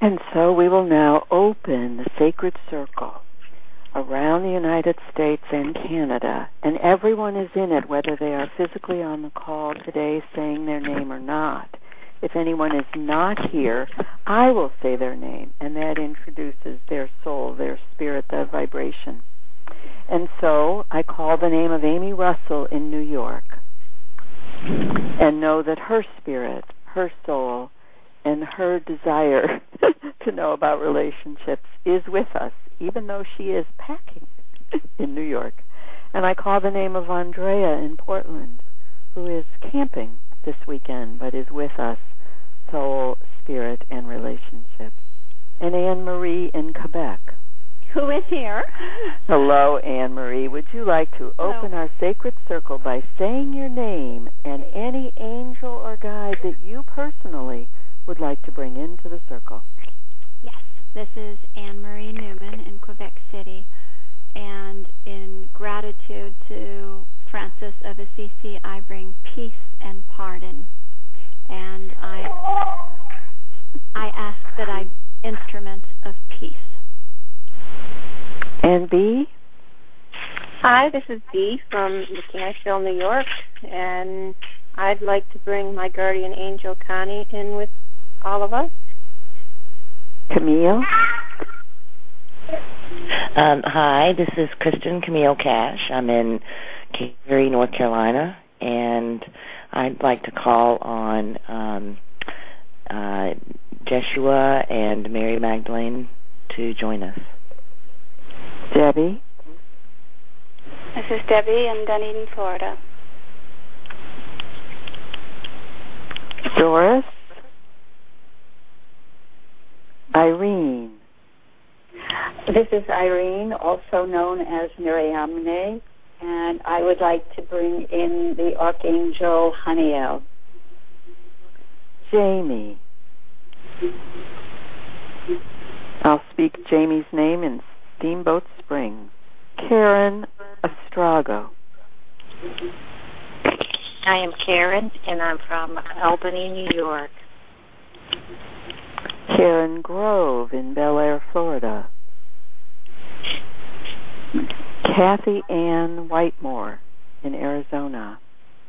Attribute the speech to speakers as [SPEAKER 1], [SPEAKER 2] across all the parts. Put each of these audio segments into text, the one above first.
[SPEAKER 1] And so we will now open the sacred circle around the United States and Canada, and everyone is in it, whether they are physically on the call today saying their name or not. If anyone is not here, I will say their name, and that introduces their soul, their spirit, their vibration. And so I call the name of Amy Russell in New York, and know that her spirit, her soul, and her desire to know about relationships is with us, even though she is packing in New York. And I call the name of Andrea in Portland, who is camping this weekend, but is with us, soul, spirit, and relationships. And Anne-Marie in Quebec,
[SPEAKER 2] who is here.
[SPEAKER 1] Hello, Anne-Marie. Would you like to open our sacred circle by saying your name and any angel or guide that you personally would like to bring into the circle?
[SPEAKER 2] Yes, this is Anne-Marie Newman in Quebec City, and in gratitude to Francis of Assisi, I bring peace and pardon, and I ask that I instrument of peace.
[SPEAKER 1] And B?
[SPEAKER 3] Hi, this is B from Nashville, New York, and I'd like to bring my guardian angel, Connie, in with all of us.
[SPEAKER 1] Camille?
[SPEAKER 4] Hi, this is Kristen Camille Cash. I'm in Cary, North Carolina, and I'd like to call on Jeshua and Mary Magdalene to join us.
[SPEAKER 1] Debbie?
[SPEAKER 5] This is Debbie in Dunedin, Florida.
[SPEAKER 1] Doris? Irene?
[SPEAKER 6] This is Irene, also known as Miriamne, and I would like to bring in the Archangel Haniel.
[SPEAKER 1] Jamie? I'll speak Jamie's name in Steamboat Springs. Karen Estrago.
[SPEAKER 7] I am Karen, and I'm from Albany, New York.
[SPEAKER 1] Karen Grove in Bel Air, Florida. Kathy Ann Whitemore in Arizona.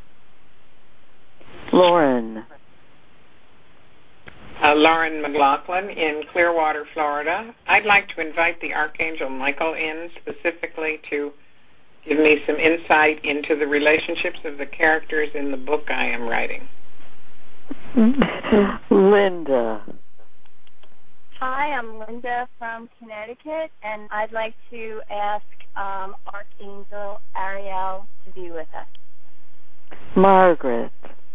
[SPEAKER 1] Lauren.
[SPEAKER 8] Lauren McLaughlin in Clearwater, Florida. I'd like to invite the Archangel Michael in specifically to give me some insight into the relationships of the characters in the book I am writing.
[SPEAKER 1] Linda.
[SPEAKER 9] Hi, I'm Linda from Connecticut, and I'd like to ask Archangel Ariel to be with us.
[SPEAKER 1] Margaret.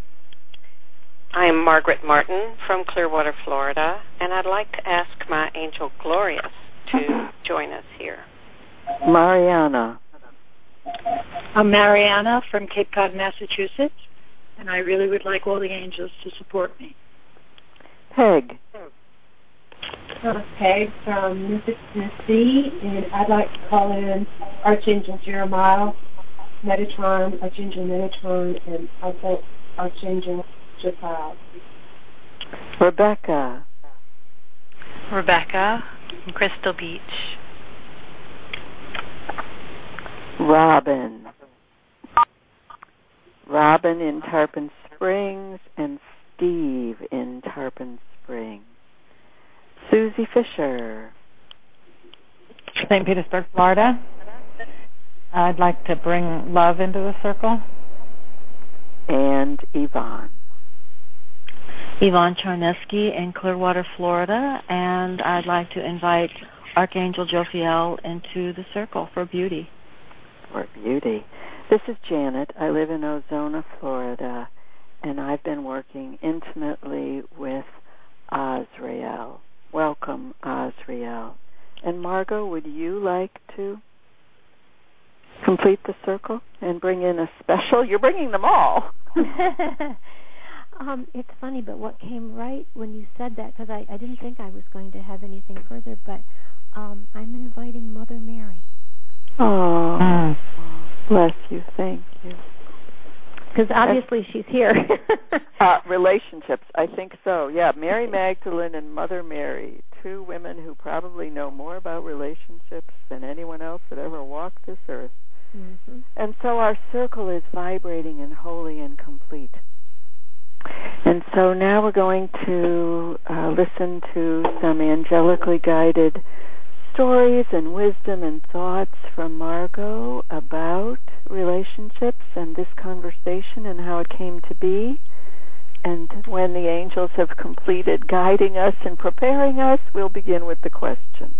[SPEAKER 10] I am Margaret Martin from Clearwater, Florida, and I'd like to ask my angel Glorious to join us here.
[SPEAKER 1] Mariana.
[SPEAKER 11] I'm Mariana from Cape Cod, Massachusetts, and I really would like all the angels to support me.
[SPEAKER 1] Peg.
[SPEAKER 12] Peg from Memphis, Tennessee, and I'd like to call in Archangel Jeremiah, Metatron, Archangel Metatron, and also Archangel Josiah.
[SPEAKER 1] Rebecca.
[SPEAKER 13] Rebecca from Crystal Beach.
[SPEAKER 1] Robin. Robin in Tarpon Springs and Steve in Tarpon Springs. Susie Fisher.
[SPEAKER 14] St. Petersburg, Florida. I'd like to bring love into the circle.
[SPEAKER 1] And Yvonne.
[SPEAKER 15] Yvonne Charneski in Clearwater, Florida, and I'd like to invite Archangel Jophiel into the circle for beauty.
[SPEAKER 1] For beauty. This is Janet. I live in Ozona, Florida, and I've been working intimately with Azrael. Welcome, Azrael. And Margot, would you like to complete the circle and bring in a special? You're bringing them all.
[SPEAKER 16] It's funny, but what came right when you said that, because I didn't think I was going to have anything further, but I'm inviting Mother Mary.
[SPEAKER 1] Oh, bless you. Thank you.
[SPEAKER 16] Because obviously she's here.
[SPEAKER 1] Relationships, I think so. Yeah, Mary Magdalene and Mother Mary, two women who probably know more about relationships than anyone else that ever walked this earth. Mm-hmm. And so our circle is vibrating and holy and complete. And so now we're going to listen to some angelically guided stories and wisdom and thoughts from Margot about relationships and this conversation and how it came to be. And when the angels have completed guiding us and preparing us, we'll begin with the question.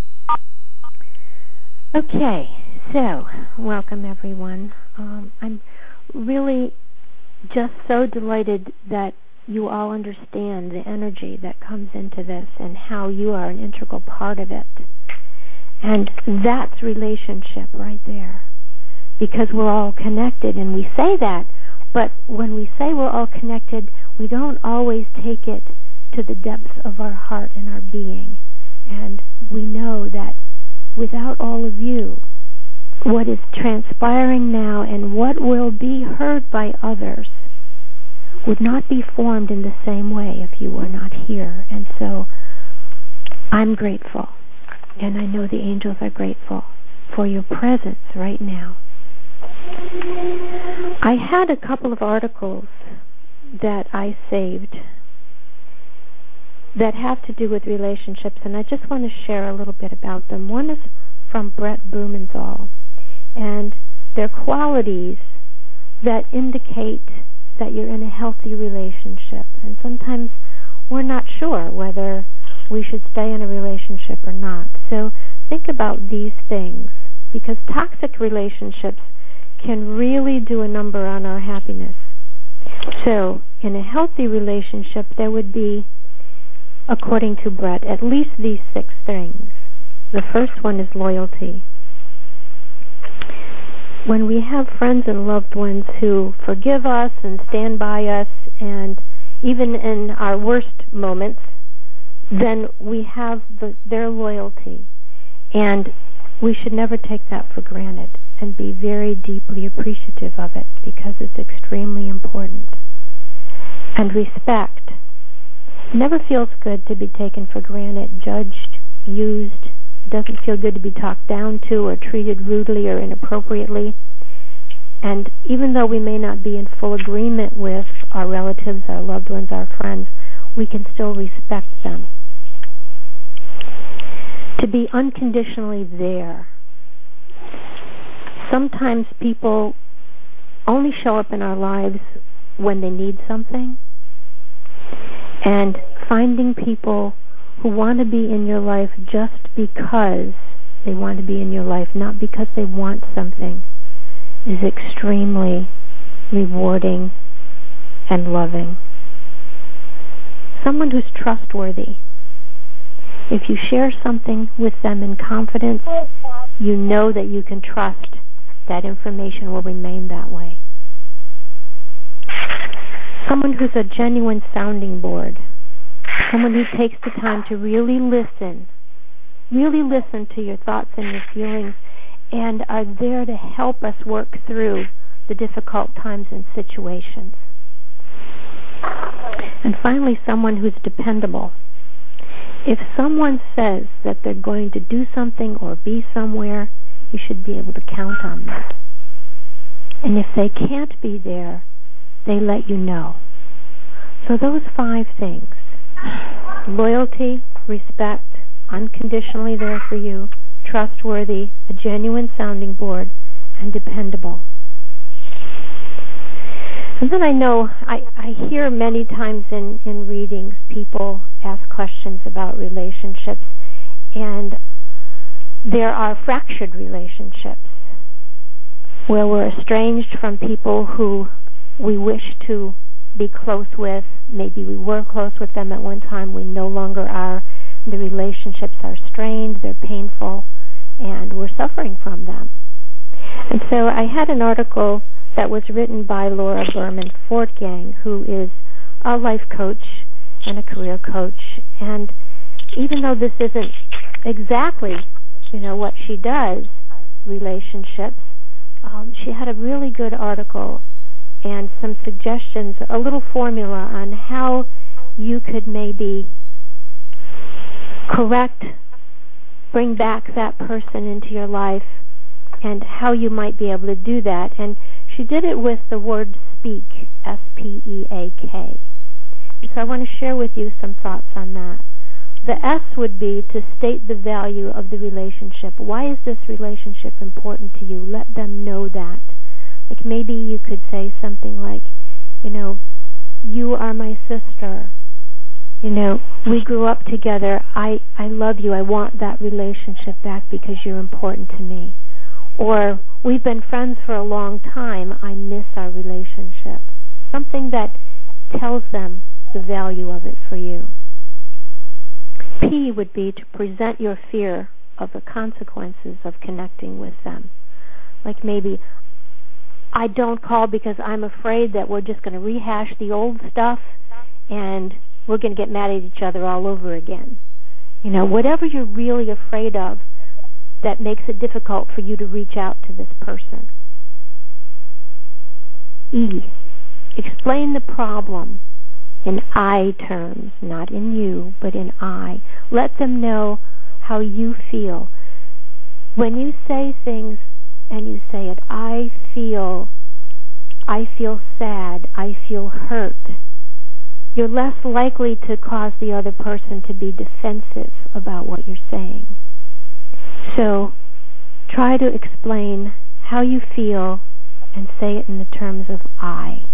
[SPEAKER 16] Okay, so welcome everyone. I'm really just so delighted that you all understand the energy that comes into this and how you are an integral part of it. And that's relationship right there, because we're all connected, and we say that, but when we say we're all connected, we don't always take it to the depths of our heart and our being. And we know that without all of you, what is transpiring now and what will be heard by others would not be formed in the same way if you were not here. And so I'm grateful. And I know the angels are grateful for your presence right now. I had a couple of articles that I saved that have to do with relationships, and I just want to share a little bit about them. One is from Brett Blumenthal, and they're qualities that indicate that you're in a healthy relationship. And sometimes we're not sure whether we should stay in a relationship or not. So think about these things, because toxic relationships can really do a number on our happiness. So in a healthy relationship, there would be, according to Brett, at least these 6 things. The first one is loyalty. When we have friends and loved ones who forgive us and stand by us, and even in our worst moments, then we have their loyalty. And we should never take that for granted and be very deeply appreciative of it, because it's extremely important. And respect. It never feels good to be taken for granted, judged, used. It doesn't feel good to be talked down to or treated rudely or inappropriately. And even though we may not be in full agreement with our relatives, our loved ones, our friends, we can still respect them. To be unconditionally there. Sometimes people only show up in our lives when they need something. And finding people who want to be in your life just because they want to be in your life, not because they want something, is extremely rewarding and loving. Someone who's trustworthy. If you share something with them in confidence, you know that you can trust that information will remain that way. Someone who's a genuine sounding board. Someone who takes the time to really listen to your thoughts and your feelings, and are there to help us work through the difficult times and situations. And finally, someone who's dependable. If someone says that they're going to do something or be somewhere, you should be able to count on that. And if they can't be there, they let you know. So those 5 things: loyalty, respect, unconditionally there for you, trustworthy, a genuine sounding board, and dependable. And then I know I hear many times in readings people ask questions about relationships, and there are fractured relationships where we're estranged from people who we wish to be close with. Maybe we were close with them at one time, we no longer are. The relationships are strained, they're painful, and we're suffering from them. And so I had an article that was written by Laura Berman Fortgang, who is a life coach and a career coach. And even though this isn't exactly, what she does, relationships, she had a really good article and some suggestions, a little formula on how you could maybe correct, bring back that person into your life, and how you might be able to do that. And she did it with the word speak, S-P-E-A-K. So I want to share with you some thoughts on that. The S would be to state the value of the relationship. Why is this relationship important to you? Let them know that. Like maybe you could say something like, you are my sister. We grew up together. I love you. I want that relationship back because you're important to me. Or we've been friends for a long time. I miss our relationship. Something that tells them the value of it for you. P would be to present your fear of the consequences of connecting with them. Like maybe, I don't call because I'm afraid that we're just going to rehash the old stuff and we're going to get mad at each other all over again. Whatever you're really afraid of that makes it difficult for you to reach out to this person. E, explain the problem in I terms, not in you, but in I. Let them know how you feel. When you say things and you say it, I feel sad, I feel hurt, you're less likely to cause the other person to be defensive about what you're saying. So try to explain how you feel and say it in the terms of I.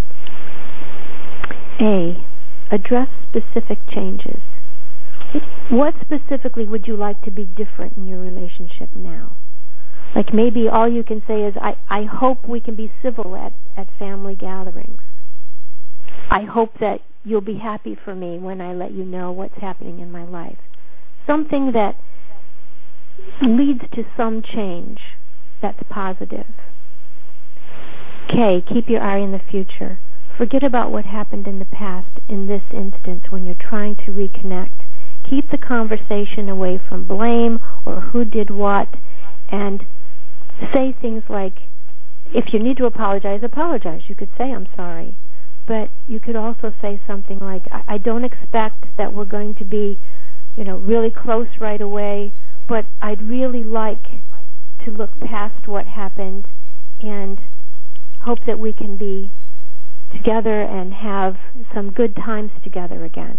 [SPEAKER 16] A, address specific changes. What specifically would you like to be different in your relationship now? Like maybe all you can say is, I hope we can be civil at family gatherings. I hope that you'll be happy for me when I let you know what's happening in my life. Something that leads to some change that's positive. K, keep your eye on the future. Forget about what happened in the past in this instance when you're trying to reconnect. Keep the conversation away from blame or who did what, and say things like, if you need to apologize, apologize. You could say, I'm sorry. But you could also say something like, I don't expect that we're going to be, really close right away, but I'd really like to look past what happened and hope that we can be together and have some good times together again.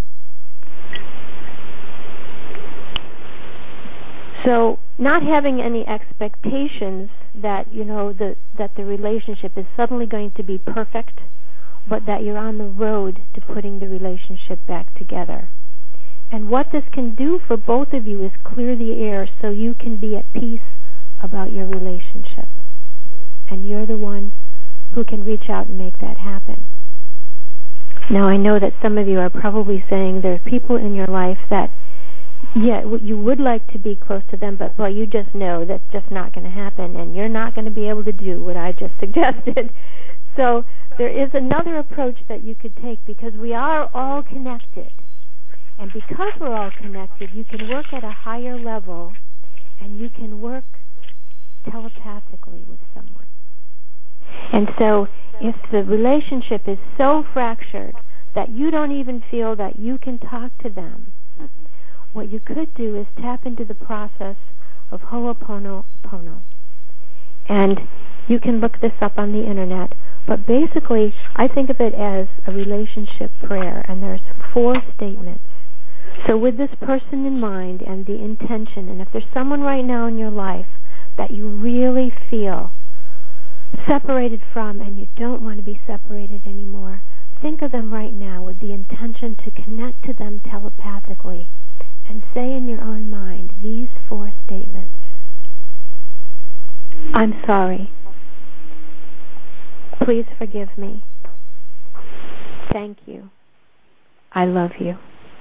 [SPEAKER 16] So not having any expectations that, that the relationship is suddenly going to be perfect, but that you're on the road to putting the relationship back together. And what this can do for both of you is clear the air so you can be at peace about your relationship. And you're the one who can reach out and make that happen. Now, I know that some of you are probably saying there are people in your life that, you would like to be close to them, but you just know that's just not going to happen, and you're not going to be able to do what I just suggested. So there is another approach that you could take, because we are all connected. And because we're all connected, you can work at a higher level, and you can work telepathically with someone. And so if the relationship is so fractured that you don't even feel that you can talk to them, what you could do is tap into the process of Ho'oponopono. And you can look this up on the internet. But basically, I think of it as a relationship prayer, and there's 4 statements. So with this person in mind and the intention, and if there's someone right now in your life that you really feel separated from and you don't want to be separated anymore, think of them right now with the intention to connect to them telepathically and say in your own mind these 4 statements. I'm sorry. Please forgive me. Thank you. I love you.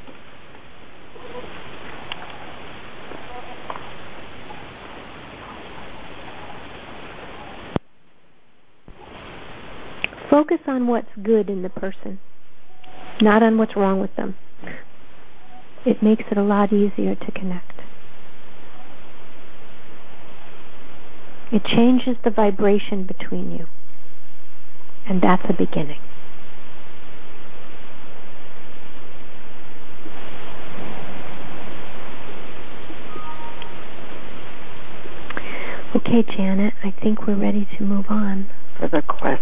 [SPEAKER 16] Focus on what's good in the person, not on what's wrong with them. It makes it a lot easier to connect. It changes the vibration between you. And that's a beginning. Okay, Janet, I think we're ready to move on.
[SPEAKER 1] For the question.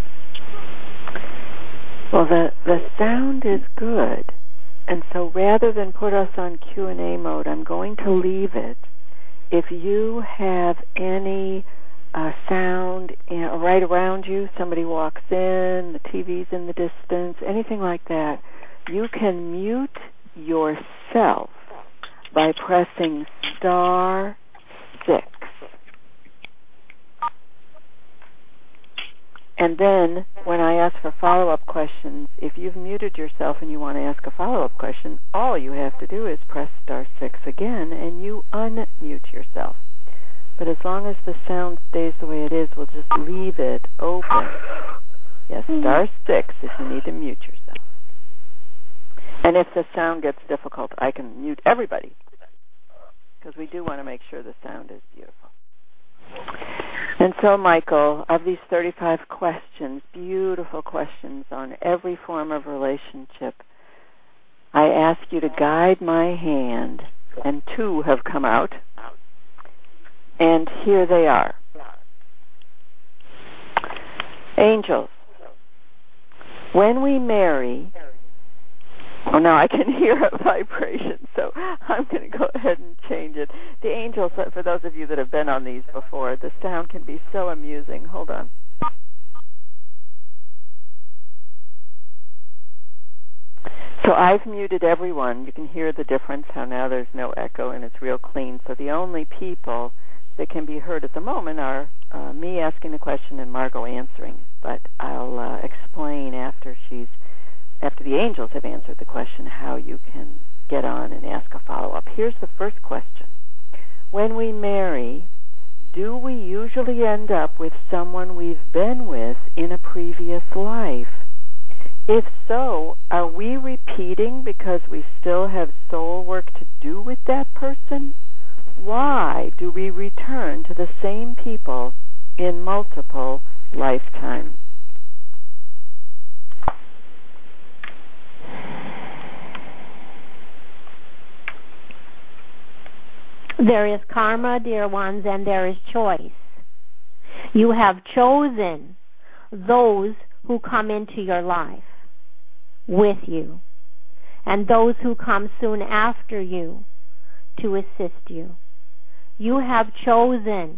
[SPEAKER 1] Well, the sound is good, and so rather than put us on Q&A mode, I'm going to leave it. If you have any sound right around you, somebody walks in, the TV's in the distance, anything like that, you can mute yourself by pressing *6. And then, when I ask for follow-up questions, if you've muted yourself and you want to ask a follow-up question, all you have to do is press *6 again, and you unmute yourself. But as long as the sound stays the way it is, we'll just leave it open. Yes, *6 if you need to mute yourself. And if the sound gets difficult, I can mute everybody, because we do want to make sure the sound is beautiful. And so, Michael, of these 35 questions, beautiful questions on every form of relationship, I ask you to guide my hand, and 2 have come out, and here they are. Angels, when we marry, oh, now I can hear a vibration, so I'm going to go ahead and change it. The angels, for those of you that have been on these before, the sound can be so amusing. Hold on. So I've muted everyone. You can hear the difference, how now there's no echo and it's real clean. So the only people that can be heard at the moment are me asking the question and Margot answering. But I'll explain after the angels have answered the question, how you can get on and ask a follow-up. Here's the first question. When we marry, do we usually end up with someone we've been with in a previous life? If so, are we repeating because we still have soul work to do with that person? Why do we return to the same people in multiple lifetimes?
[SPEAKER 16] There is karma, dear ones, and there is choice. You have chosen those who come into your life with you, and those who come soon after you to assist you. You have chosen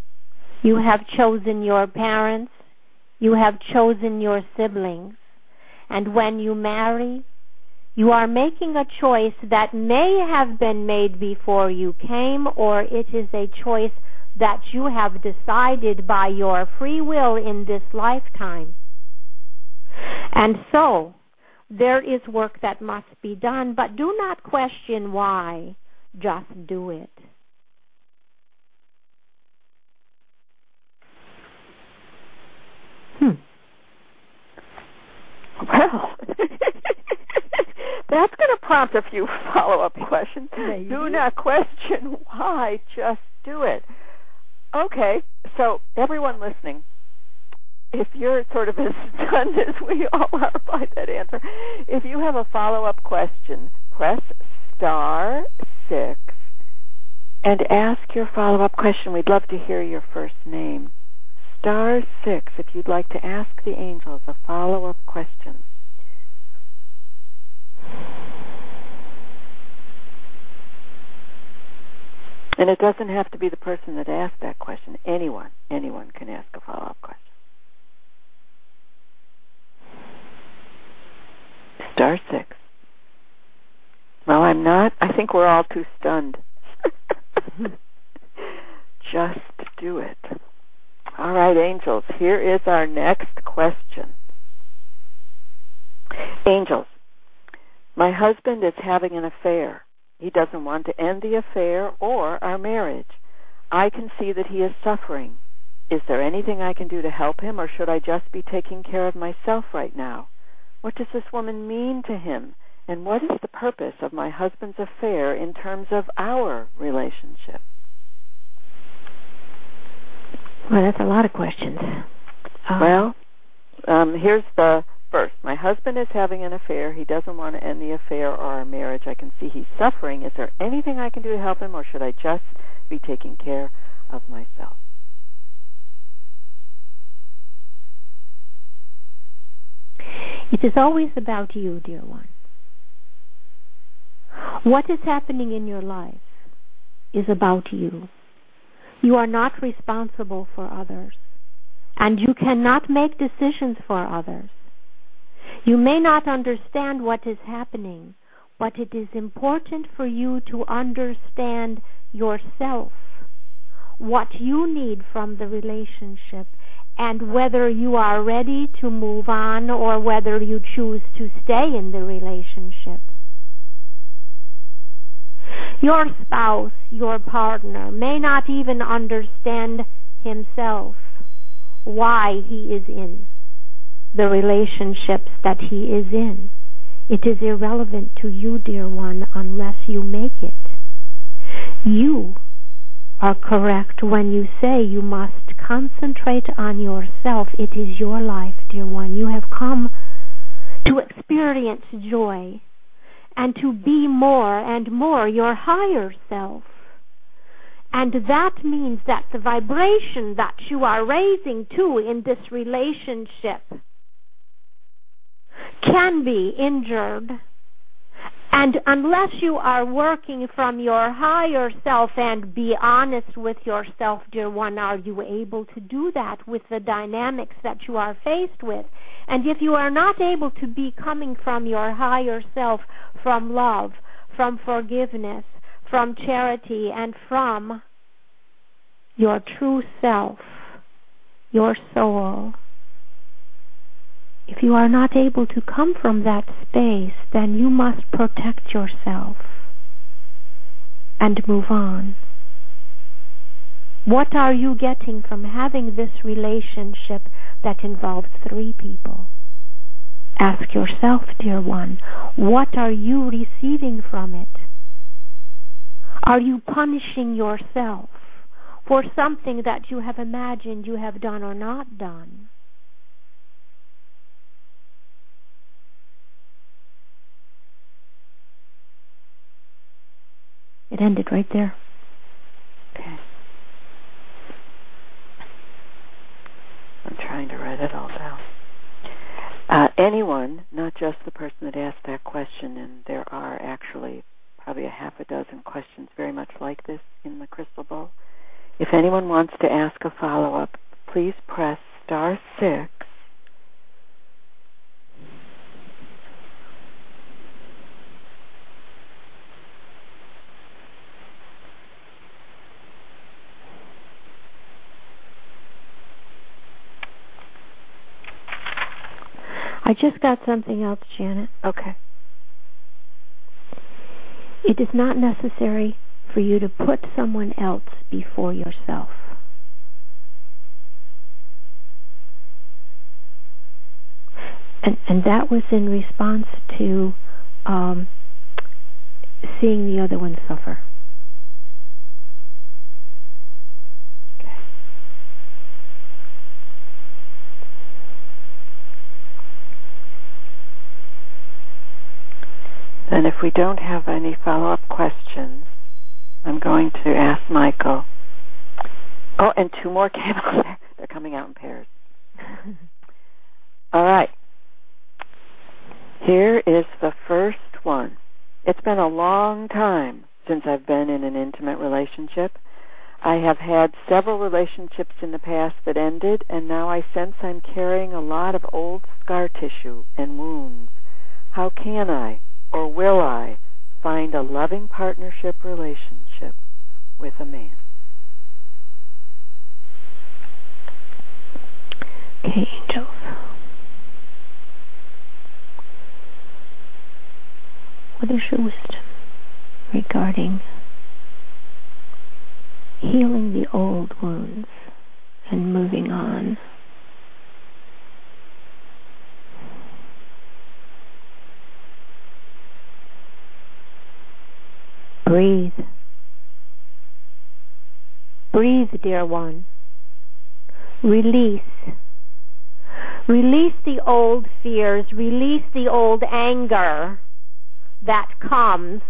[SPEAKER 16] your parents, you have chosen your siblings, and when you marry, you are making a choice that may have been made before you came, or it is a choice that you have decided by your free will in this lifetime. And so, there is work that must be done, but do not question why. Just do it.
[SPEAKER 1] Well, that's going to prompt a few follow-up questions. Do not question why, just do it. Okay, so everyone listening, if you're sort of as stunned as we all are by that answer, if you have a follow-up question, press *6 and ask your follow-up question. We'd love to hear your first name. *6 if you'd like to ask the angels a follow-up question. And it doesn't have to be the person that asked that question. Anyone can ask a follow-up question. *6. Well, I'm not. I think we're all too stunned. Just do it. All right, angels, here is our next question. Angels, my husband is having an affair. He doesn't want to end the affair or our marriage. I can see that he is suffering. Is there anything I can do to help him, or should I just be taking care of myself right now? What does this woman mean to him, and what is the purpose of my husband's affair in terms of our relationship?
[SPEAKER 16] Well, that's a lot of questions.
[SPEAKER 1] Well, Here's the first. My husband is having an affair. He doesn't want to end the affair or our marriage. I can see he's suffering. Is there anything I can do to help him, or should I just be taking care of myself?
[SPEAKER 16] It is always about you, dear one. What is happening in your life is about you. You are not responsible for others, and you cannot make decisions for others. You may not understand what is happening, but it is important for you to understand yourself, what you need from the relationship, and whether you are ready to move on or whether you choose to stay in the relationship. Your spouse, your partner, may not even understand himself why he is in the relationships that he is in. It is irrelevant to you, dear one, unless you make it. You are correct when you say you must concentrate on yourself. It is your life, dear one. You have come to experience joy and to be more and more your higher self. And that means that the vibration that you are raising to in this relationship can be injured. And unless you are working from your higher self and be honest with yourself, dear one, are you able to do that with the dynamics that you are faced with? And if you are not able to be coming from your higher self, from love, from forgiveness, from charity, and from your true self, your soul, if you are not able to come from that space, then you must protect yourself and move on. What are you getting from having this relationship that involves 3 people? Ask yourself, dear one, what are you receiving from it? Are you punishing yourself for something that you have imagined you have done or not done? It ended right there.
[SPEAKER 1] Okay. I'm trying to write it all down. Anyone, not just the person that asked that question, and there are actually probably a half a dozen questions very much like this in the crystal ball. If anyone wants to ask a follow-up, please press *6.
[SPEAKER 16] I just got something else, Janet.
[SPEAKER 1] Okay.
[SPEAKER 16] It is not necessary for you to put someone else before yourself. And that was in response to seeing the other one suffer.
[SPEAKER 1] Then if we don't have any follow-up questions, I'm going to ask Michael. Oh, and 2 more candles. They're coming out in pairs. All right. Here is the first one. It's been a long time since I've been in an intimate relationship. I have had several relationships in the past that ended, and now I sense I'm carrying a lot of old scar tissue and wounds. How can I, or will I, find a loving partnership relationship with a man?
[SPEAKER 16] Okay, angels. What is your wisdom regarding healing the old wounds and moving on? Breathe. Breathe, dear one. Release. Release the old fears, release the old anger that comes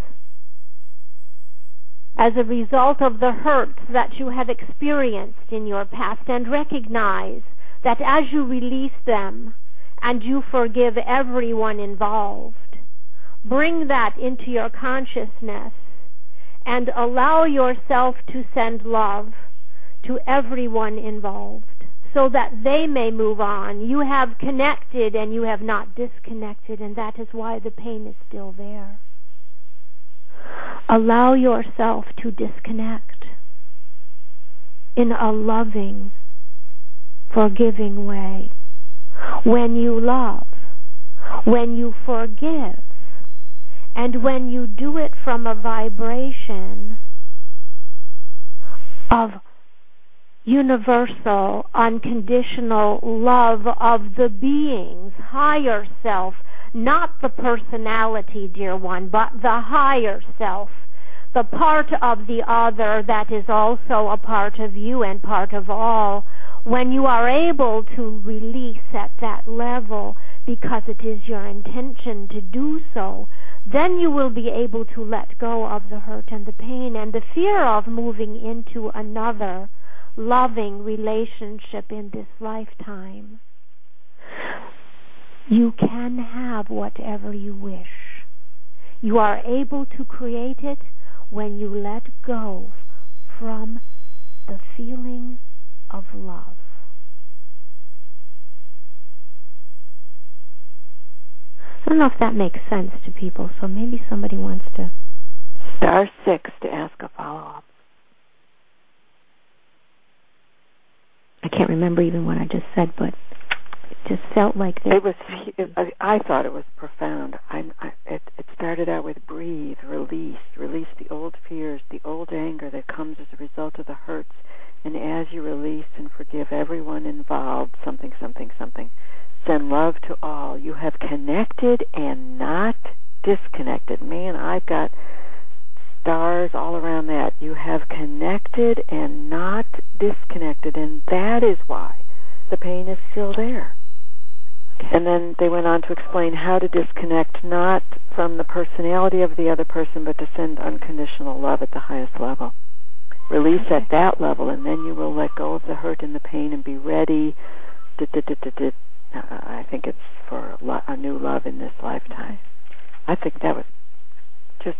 [SPEAKER 16] as a result of the hurts that you have experienced in your past, and recognize that as you release them and you forgive everyone involved, bring that into your consciousness and allow yourself to send love to everyone involved so that they may move on. You have connected and you have not disconnected, and that is why the pain is still there. Allow yourself to disconnect in a loving, forgiving way. When you love, when you forgive, and when you do it from a vibration of universal, unconditional love of the being's higher self, not the personality, dear one, but the higher self, the part of the other that is also a part of you and part of all. When you are able to release at that level, because it is your intention to do so, then you will be able to let go of the hurt and the pain and the fear of moving into another loving relationship in this lifetime. You can have whatever you wish. You are able to create it when you let go from the feeling of love. I don't know if that makes sense to people, so maybe somebody wants to...
[SPEAKER 1] Star 6 to ask a follow-up. I can't remember even what I just said, but it just felt like I thought it was profound. It started out with breathe, release the old fears, the old anger that comes as a result of the hurts, and as you release and forgive everyone involved, something, send love to all. You have connected and not disconnected. Man, I've got stars all around that. You have connected and not disconnected, and that is why the pain is still there. And then they went on to explain how to disconnect, not from the personality of the other person, but to send unconditional love at the highest level. Release at that level, and then you will let go of the hurt and the pain and be ready. I think it's for a new love in this lifetime. I think that was just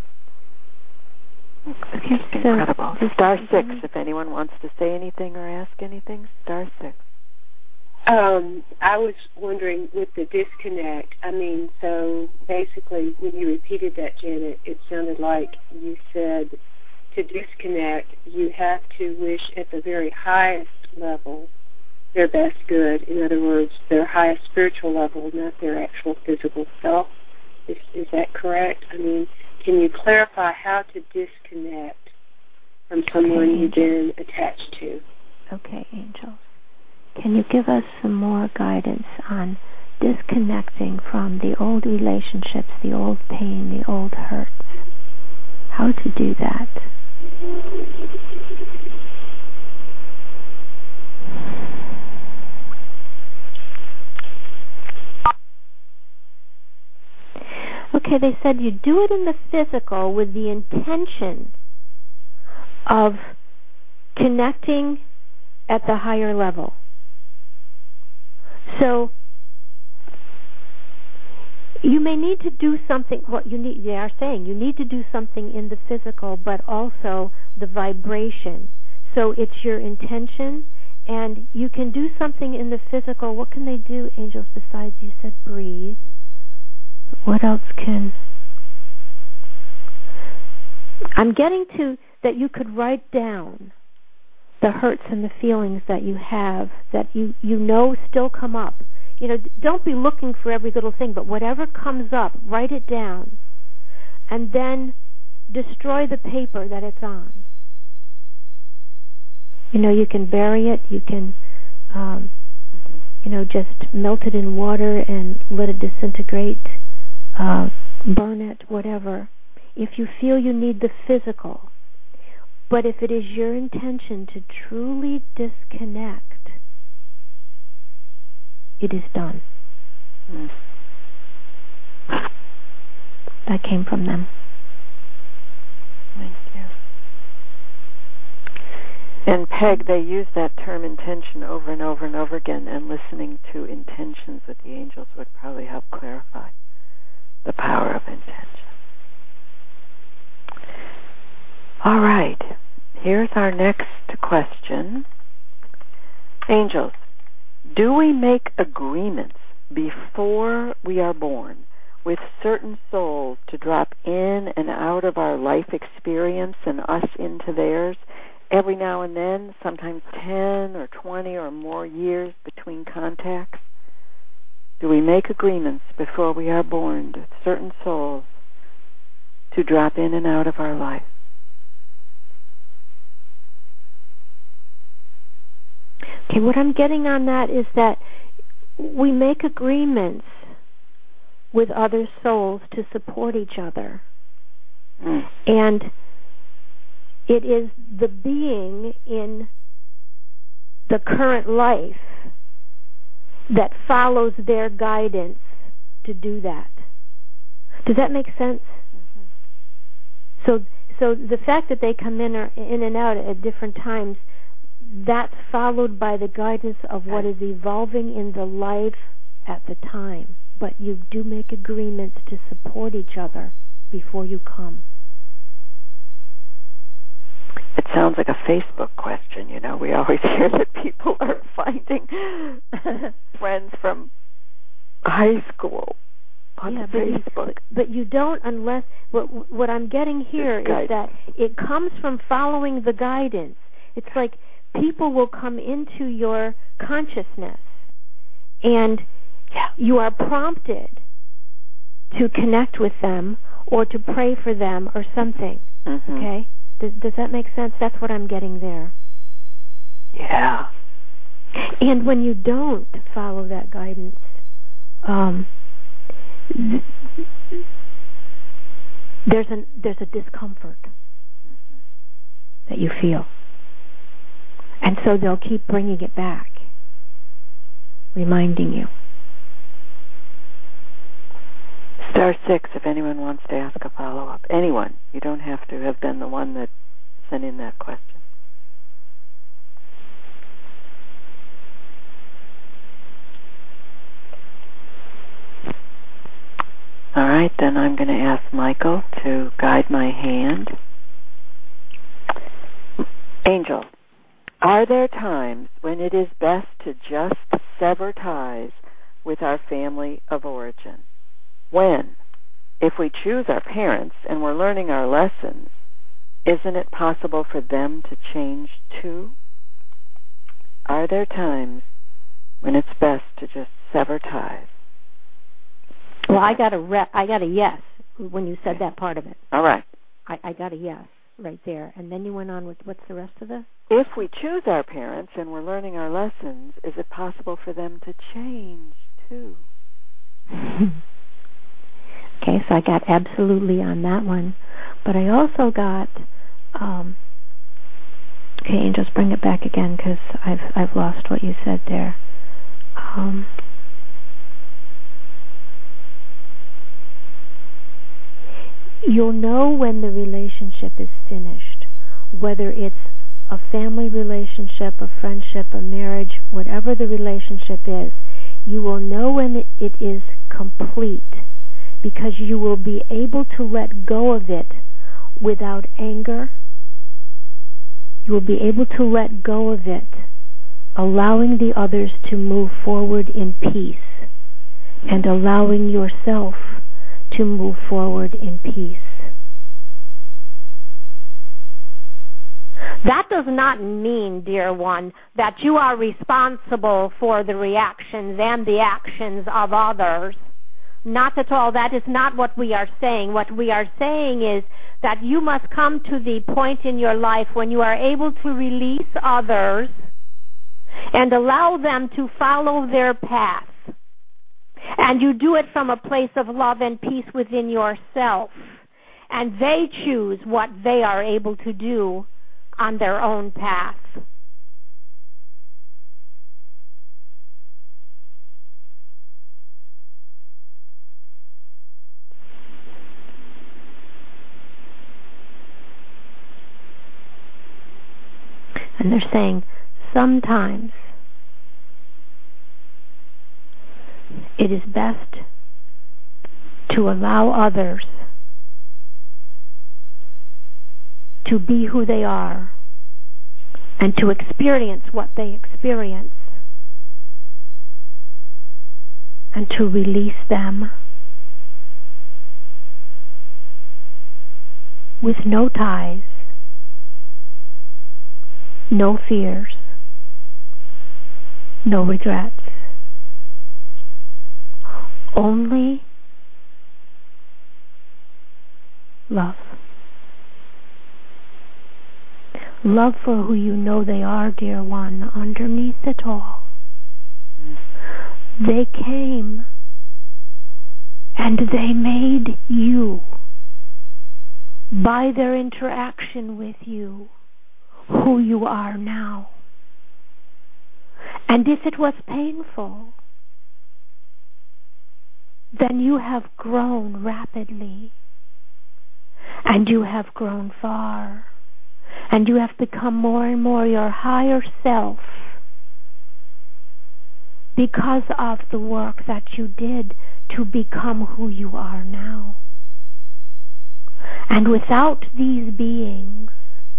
[SPEAKER 1] incredible. Star 6, if anyone wants to say anything or ask anything, Star 6.
[SPEAKER 12] I was wondering with the disconnect, so basically when you repeated that, Janet, it sounded like you said to disconnect, you have to wish at the very highest level their best good. In other words, their highest spiritual level, not their actual physical self. Is that correct? Can you clarify how to disconnect from someone you've been attached to?
[SPEAKER 16] Okay, angels. Can you give us some more guidance on disconnecting from the old relationships, the old pain, the old hurts? How to do that? Okay, they said you do it in the physical with the intention of connecting at the higher level. So you may need to do something, they are saying you need to do something in the physical, but also the vibration. So it's your intention, and you can do something in the physical. What can they do, angels, besides you said breathe? What else can... I'm getting to that you could write down the hurts and the feelings that you have, that you know still come up. Don't be looking for every little thing, but whatever comes up, write it down. And then destroy the paper that it's on. You can bury it, you can, just melt it in water and let it disintegrate, burn it, whatever. If you feel you need the physical. But if it is your intention to truly disconnect, it is done. That came from them.
[SPEAKER 1] Thank you. And Peg, they use that term intention over and over and over again, and listening to intentions with the angels would probably help clarify the power of intention. All right. Here's our next question. Angels, do we make agreements before we are born with certain souls to drop in and out of our life experience and us into theirs every now and then, sometimes 10 or 20 or more years between contacts? Do we make agreements before we are born with certain souls to drop in and out of our life?
[SPEAKER 16] Okay, what I'm getting on that is that we make agreements with other souls to support each other. And it is the being in the current life that follows their guidance to do that. Does that make sense? So the fact that they come in and out at different times, that's followed by the guidance of what is evolving in the life at the time. But you do make agreements to support each other before you come.
[SPEAKER 1] It sounds like a Facebook question. You know, we always hear that people are finding friends from high school on Facebook.
[SPEAKER 16] But you don't unless... What I'm getting here is that it comes from following the guidance. It's like people will come into your consciousness and you are prompted to connect with them or to pray for them or something. Okay? Does that make sense? That's what I'm getting there.
[SPEAKER 1] Yeah.
[SPEAKER 16] And when you don't follow that guidance, there's a discomfort that you feel. And so they'll keep bringing it back, reminding you.
[SPEAKER 1] Star 6 if anyone wants to ask a follow-up. Anyone. You don't have to have been the one that sent in that question. All right, then I'm going to ask Michael to guide my hand. Angel, are there times when it is best to just sever ties with our family of origin? When, if we choose our parents and we're learning our lessons, isn't it possible for them to change too? Are there times when it's best to just sever ties?
[SPEAKER 16] Well, I got a yes when you said that part of it.
[SPEAKER 1] All right.
[SPEAKER 16] I got a yes right there. And then you went on with what's the rest of this?
[SPEAKER 1] If we choose our parents and we're learning our lessons, is it possible for them to change too?
[SPEAKER 16] Okay, so I got absolutely on that one. But I also got, okay, Angels, bring it back again because I've lost what you said there. You'll know when the relationship is finished, whether it's a family relationship, a friendship, a marriage, whatever the relationship is, you will know when it is complete, because you will be able to let go of it without anger. You will be able to let go of it, allowing the others to move forward in peace, and allowing yourself to move forward in peace. That does not mean, dear one, that you are responsible for the reactions and the actions of others. Not at all. That is not what we are saying. What we are saying is that you must come to the point in your life when you are able to release others and allow them to follow their path. And you do it from a place of love and peace within yourself. And they choose what they are able to do on their own path. And they're saying sometimes it is best to allow others to be who they are and to experience what they experience and to release them with no ties, no fears, no regrets. Only love. Love for who you know they are, dear one, underneath it all. They came and they made you by their interaction with you who you are now. And if it was painful, then you have grown rapidly, and you have grown far, and you have become more and more your higher self because of the work that you did to become who you are now. And without these beings,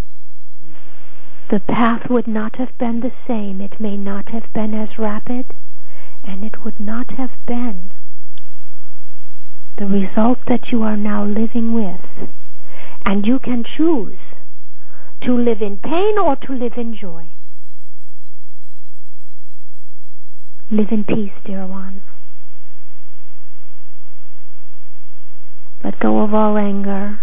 [SPEAKER 16] the path would not have been the same. It may not have been as rapid, and it would not have been the result that you are now living with. And you can choose to live in pain or to live in joy. Live in peace, dear one. Let go of all anger.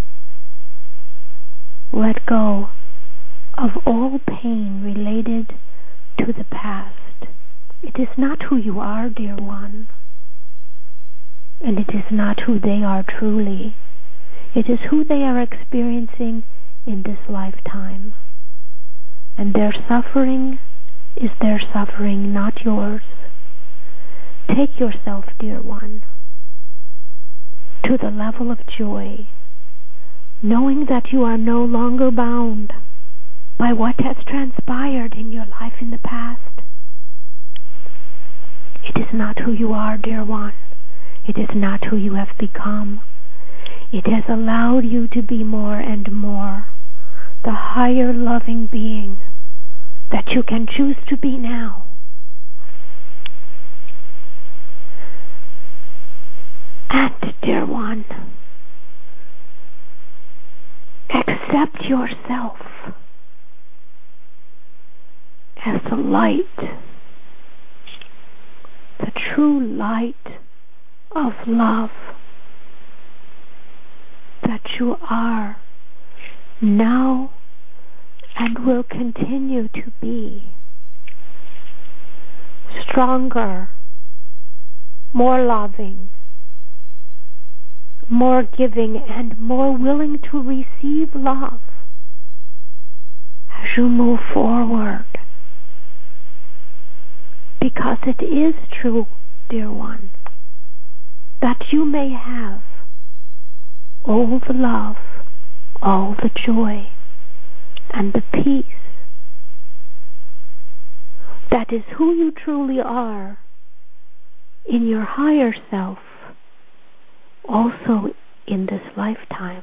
[SPEAKER 16] Let go of all pain related to the past. It is not who you are, dear one. And it is not who they are truly. It is who they are experiencing in this lifetime. And their suffering is their suffering, not yours. Take yourself, dear one, to the level of joy, knowing that you are no longer bound by what has transpired in your life in the past. It is not who you are, dear one. It is not who you have become. It has allowed you to be more and more the higher loving being that you can choose to be now. And, dear one, accept yourself as the light, the true light of love that you are now and will continue to be. Stronger, more loving, more giving, and more willing to receive love as you move forward. Because it is true, dear one, that you may have all the love, all the joy, and the peace that is who you truly are in your higher self, also in this lifetime.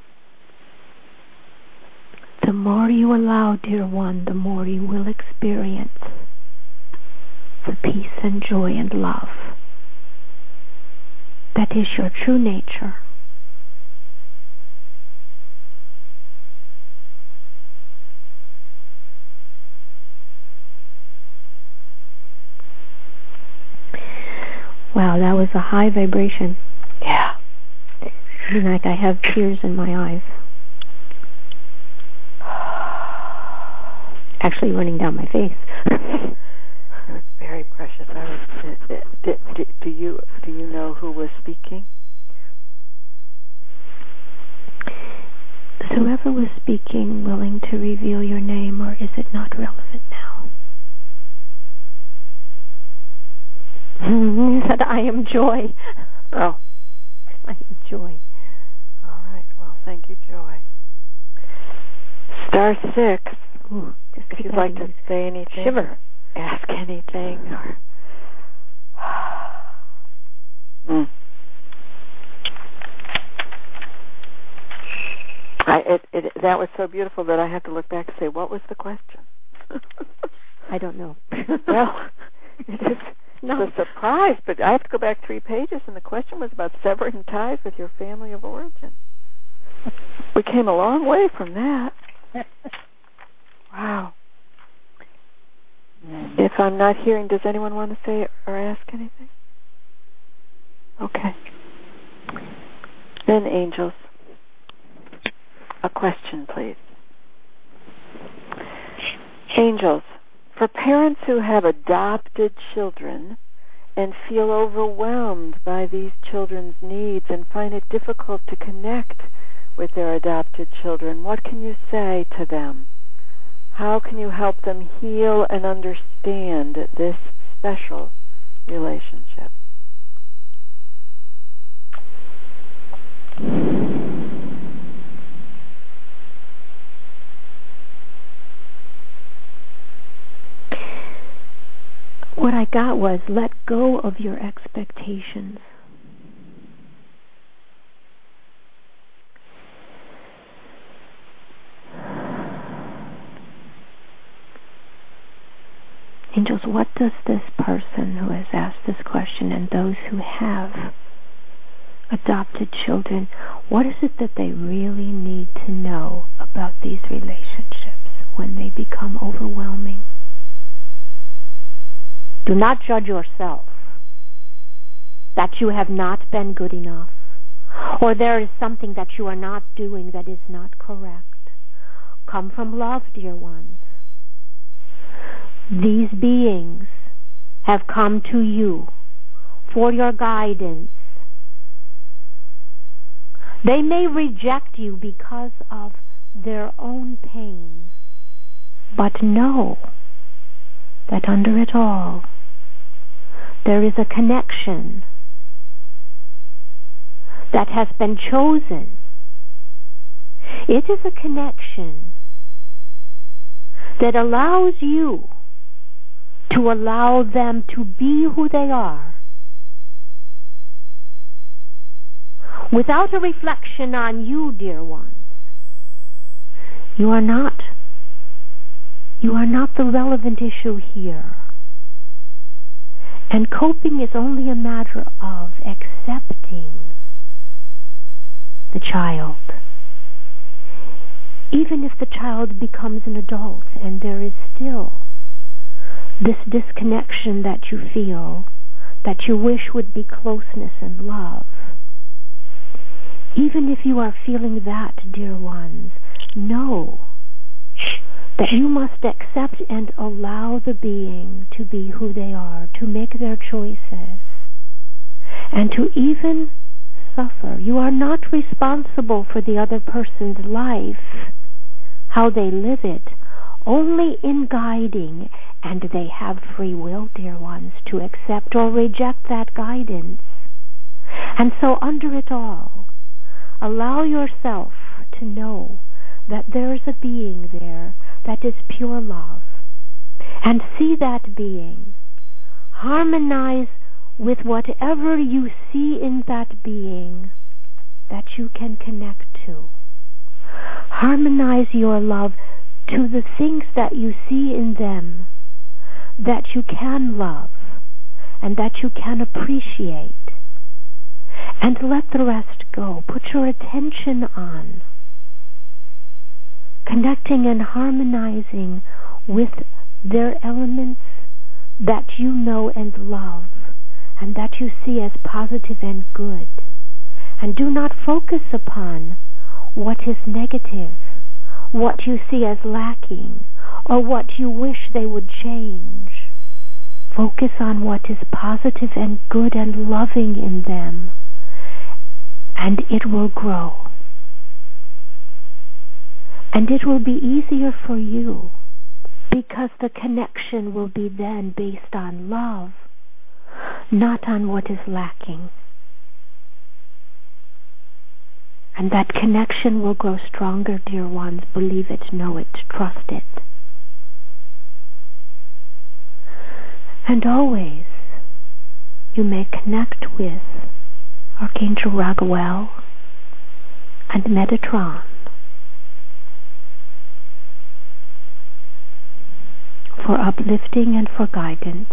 [SPEAKER 16] The more you allow, dear one, the more you will experience the peace and joy and love that is your true nature. Wow, that was a high vibration.
[SPEAKER 1] Yeah.
[SPEAKER 16] Like I have tears in my eyes. Actually running down my face.
[SPEAKER 1] It was very precious. Do you know who was speaking?
[SPEAKER 16] Is whoever was speaking willing to reveal your name, or is it not relevant now? He said, I am Joy.
[SPEAKER 1] Oh.
[SPEAKER 16] I am Joy.
[SPEAKER 1] All right. Well, thank you, Joy. Star 6.
[SPEAKER 16] Ooh. Just
[SPEAKER 1] if you'd like to say anything,
[SPEAKER 16] shiver,
[SPEAKER 1] ask anything, or that was so beautiful that I have to look back and say, what was the question?
[SPEAKER 16] I don't know.
[SPEAKER 1] Well, it is a surprise, but I have to go back 3 pages, and the question was about severing ties with your family of origin. We came a long way from that. Wow. If I'm not hearing, does anyone want to say or ask anything? Okay. Then, angels, a question, please. Angels, for parents who have adopted children and feel overwhelmed by these children's needs and find it difficult to connect with their adopted children, what can you say to them? How can you help them heal and understand this special relationship?
[SPEAKER 16] What I got was, let go of your expectations. Angels, what does this person who has asked this question and those who have adopted children, what is it that they really need to know about these relationships when they become overwhelming? Do not judge yourself that you have not been good enough, or there is something that you are not doing that is not correct. Come from love, dear ones. These beings have come to you for your guidance. They may reject you because of their own pain, but know that under it all, there is a connection that has been chosen. It is a connection that allows you to allow them to be who they are, without a reflection on you, dear ones. You are not the relevant issue here. And coping is only a matter of accepting the child. Even if the child becomes an adult and there is still this disconnection that you feel, that you wish would be closeness and love, even if you are feeling that, dear ones, know that you must accept and allow the being to be who they are, to make their choices, and to even suffer. You are not responsible for the other person's life, how they live it, only in guiding, and they have free will, dear ones, to accept or reject that guidance. And so under it all, allow yourself to know that there is a being there that is pure love, and see that being. Harmonize with whatever you see in that being that you can connect to. Harmonize your love to the things that you see in them that you can love and that you can appreciate, and let the rest go. Put your attention on connecting and harmonizing with their elements that you know and love and that you see as positive and good. And do not focus upon what is negative, what you see as lacking, or what you wish they would change. Focus on what is positive and good and loving in them, and it will grow. And it will be easier for you because the connection will be then based on love, not on what is lacking. And that connection will grow stronger, dear ones. Believe it, know it, trust it. And always you may connect with Archangel Raguel and Metatron for uplifting and for guidance.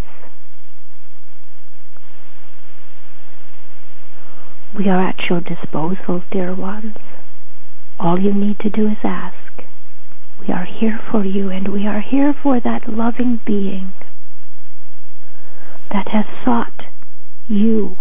[SPEAKER 16] We are at your disposal, dear ones. All you need to do is ask. We are here for you, and we are here for that loving being that has sought you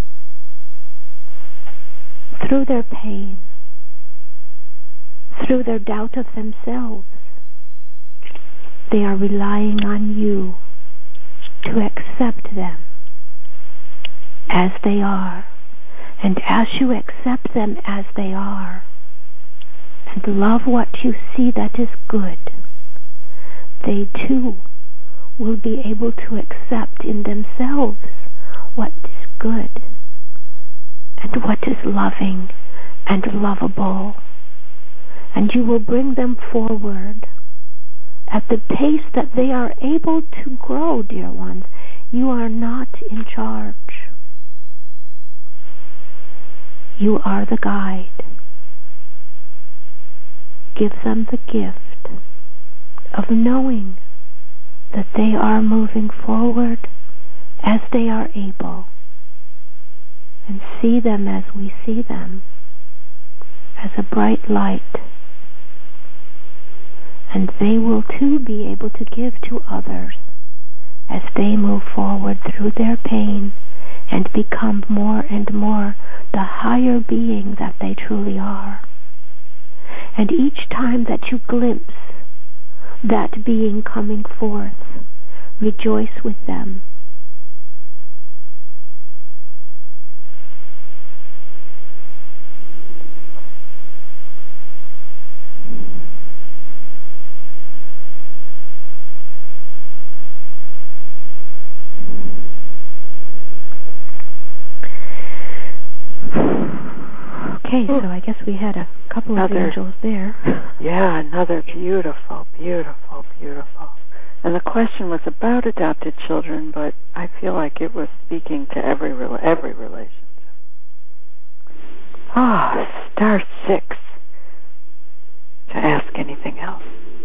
[SPEAKER 16] through their pain, through their doubt of themselves. They are relying on you to accept them as they are. And as you accept them as they are, and love what you see that is good, they too will be able to accept in themselves what is good and what is loving and lovable. And you will bring them forward at the pace that they are able to grow, dear ones. You are not in charge. You are the guide. Give them the gift of knowing that they are moving forward as they are able, and see them as we see them, as a bright light. And they will too be able to give to others as they move forward through their pain and become more and more the higher being that they truly are. And each time that you glimpse that being coming forth, rejoice with them. Okay, so I guess we had a couple of angels there.
[SPEAKER 1] Yeah, another beautiful, beautiful, beautiful. And the question was about adopted children, but I feel like it was speaking to every relationship. Star 6. To ask anything else.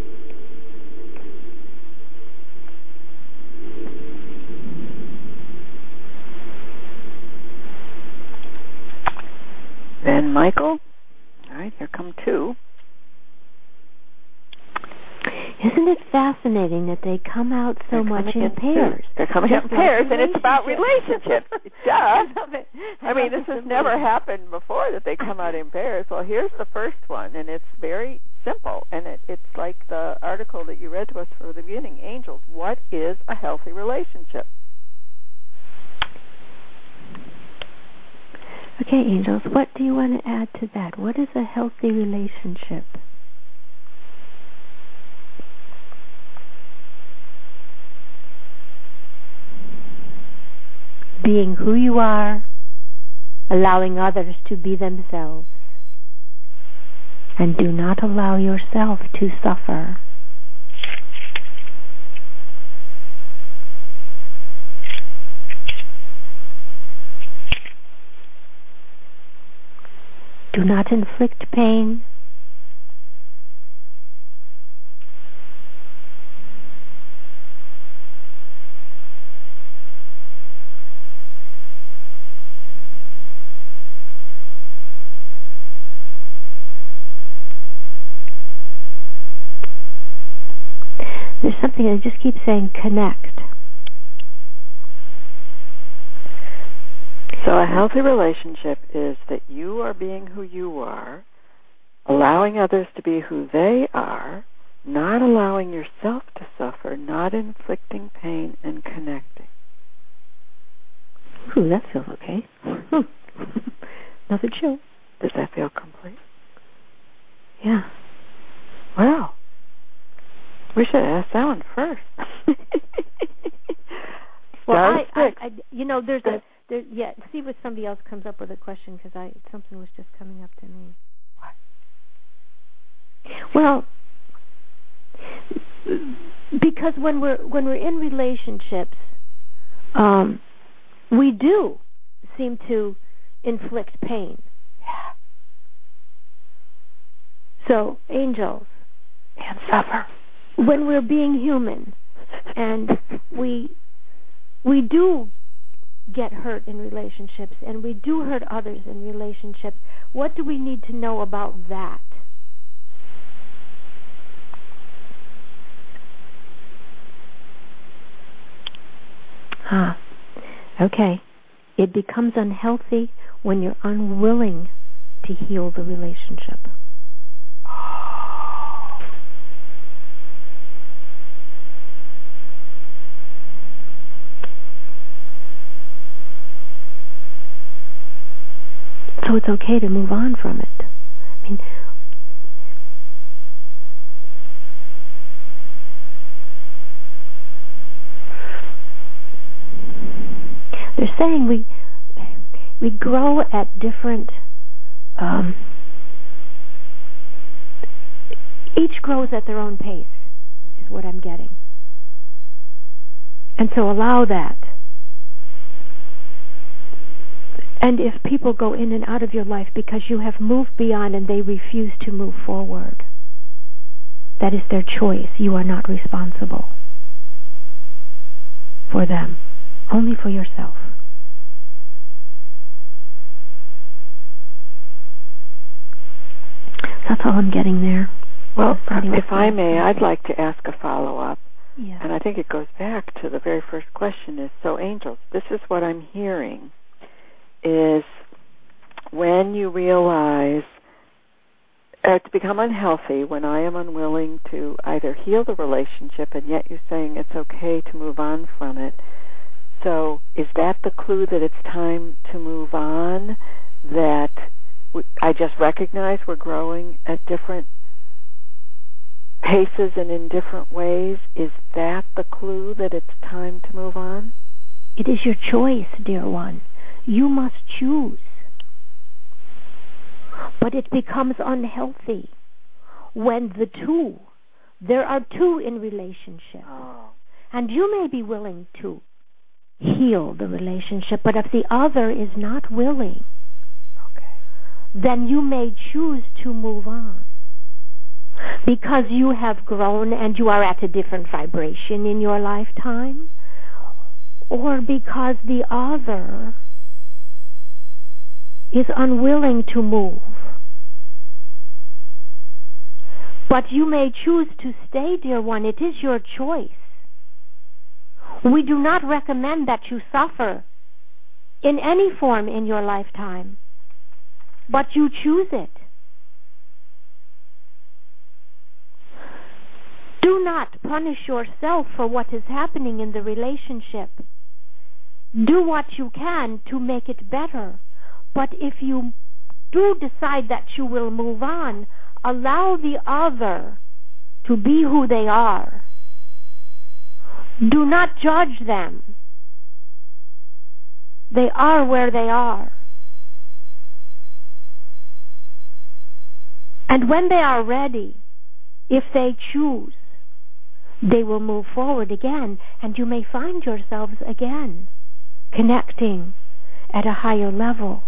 [SPEAKER 1] Then Michael. All right, here come 2.
[SPEAKER 16] Isn't it fascinating that they come out so much in pairs?
[SPEAKER 1] They're coming out in pairs, and it's about relationships. Duh. I mean, this has never happened before that they come out in pairs. Well, here's the first one, and it's very simple, and it's like the article that you read to us from the beginning. Angels, what is a healthy relationship?
[SPEAKER 16] Okay, angels, what do you want to add to that? What is a healthy relationship? Being who you are, allowing others to be themselves, and do not allow yourself to suffer. Do not inflict pain. There's something I just keep saying, connect.
[SPEAKER 1] So a healthy relationship is that you are being who you are, allowing others to be who they are, not allowing yourself to suffer, not inflicting pain, and connecting.
[SPEAKER 16] Ooh, that feels okay. Nothing chill.
[SPEAKER 1] Does that feel complete?
[SPEAKER 16] Yeah.
[SPEAKER 1] Well, we should ask that one first.
[SPEAKER 16] Well, see if somebody else comes up with a question, because something was just coming up to me. What? Well, because when we're in relationships, we do seem to inflict pain.
[SPEAKER 1] Yeah.
[SPEAKER 16] So, angels,
[SPEAKER 1] and suffer.
[SPEAKER 16] When we're being human, and we do get hurt in relationships, and we do hurt others in relationships, what do we need to know about that? Okay. It becomes unhealthy when you're unwilling to heal the relationship. So it's okay to move on from it. I mean, they're saying we grow at different, each grows at their own pace, is what I'm getting. And so allow that. And if people go in and out of your life because you have moved beyond and they refuse to move forward, that is their choice. You are not responsible for them, only for yourself. That's all I'm getting there.
[SPEAKER 1] Well, if I may, I'd like to ask a follow-up.
[SPEAKER 16] Yeah.
[SPEAKER 1] And I think it goes back to the very first question is, so angels, this is what I'm hearing, is when you realize it's become unhealthy, when I am unwilling to either heal the relationship and yet you're saying it's okay to move on from it. So is that the clue that it's time to move on, that I just recognize we're growing at different paces and in different ways? Is that the clue that it's time to move on?
[SPEAKER 16] It is your choice, dear one. You must choose. But it becomes unhealthy when there are two in relationship.
[SPEAKER 1] Oh.
[SPEAKER 16] And you may be willing to heal the relationship, but if the other is not willing, then you may choose to move on. Because you have grown and you are at a different vibration in your lifetime, or because the other is unwilling to move. But you may choose to stay, dear one. It is your choice. We do not recommend that you suffer in any form in your lifetime, but you choose it. Do not punish yourself for what is happening in the relationship. Do what you can to make it better. But if you do decide that you will move on, allow the other to be who they are. Do not judge them. They are where they are. And when they are ready, if they choose, they will move forward again, and you may find yourselves again connecting at a higher level.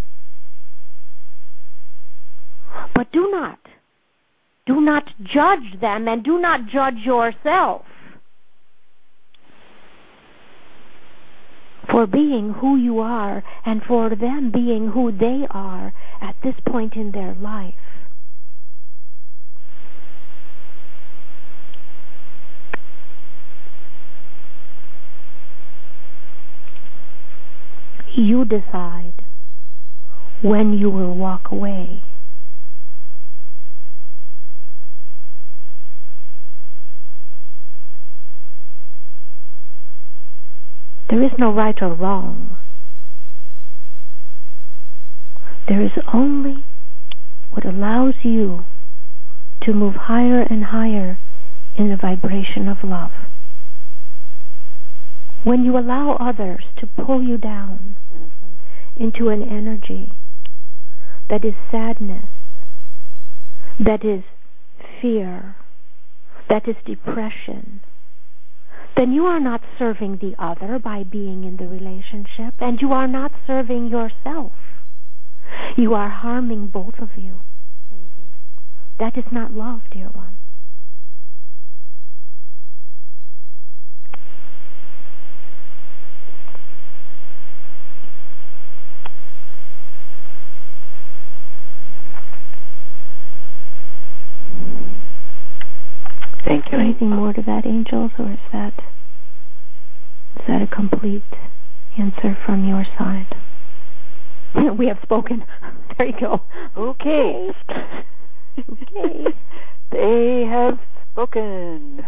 [SPEAKER 16] But do not judge them, and do not judge yourself for being who you are and for them being who they are at this point in their life. You decide when you will walk away. There is no right or wrong. There is only what allows you to move higher and higher in the vibration of love. When you allow others to pull you down into an energy that is sadness, that is fear, that is depression, then you are not serving the other by being in the relationship, and you are not serving yourself. You are harming both of you. That is not love, dear one.
[SPEAKER 1] Thank you.
[SPEAKER 16] Anything more to that, angels, or is that a complete answer from your side? We have spoken. There you go.
[SPEAKER 1] Okay. Okay. They have spoken.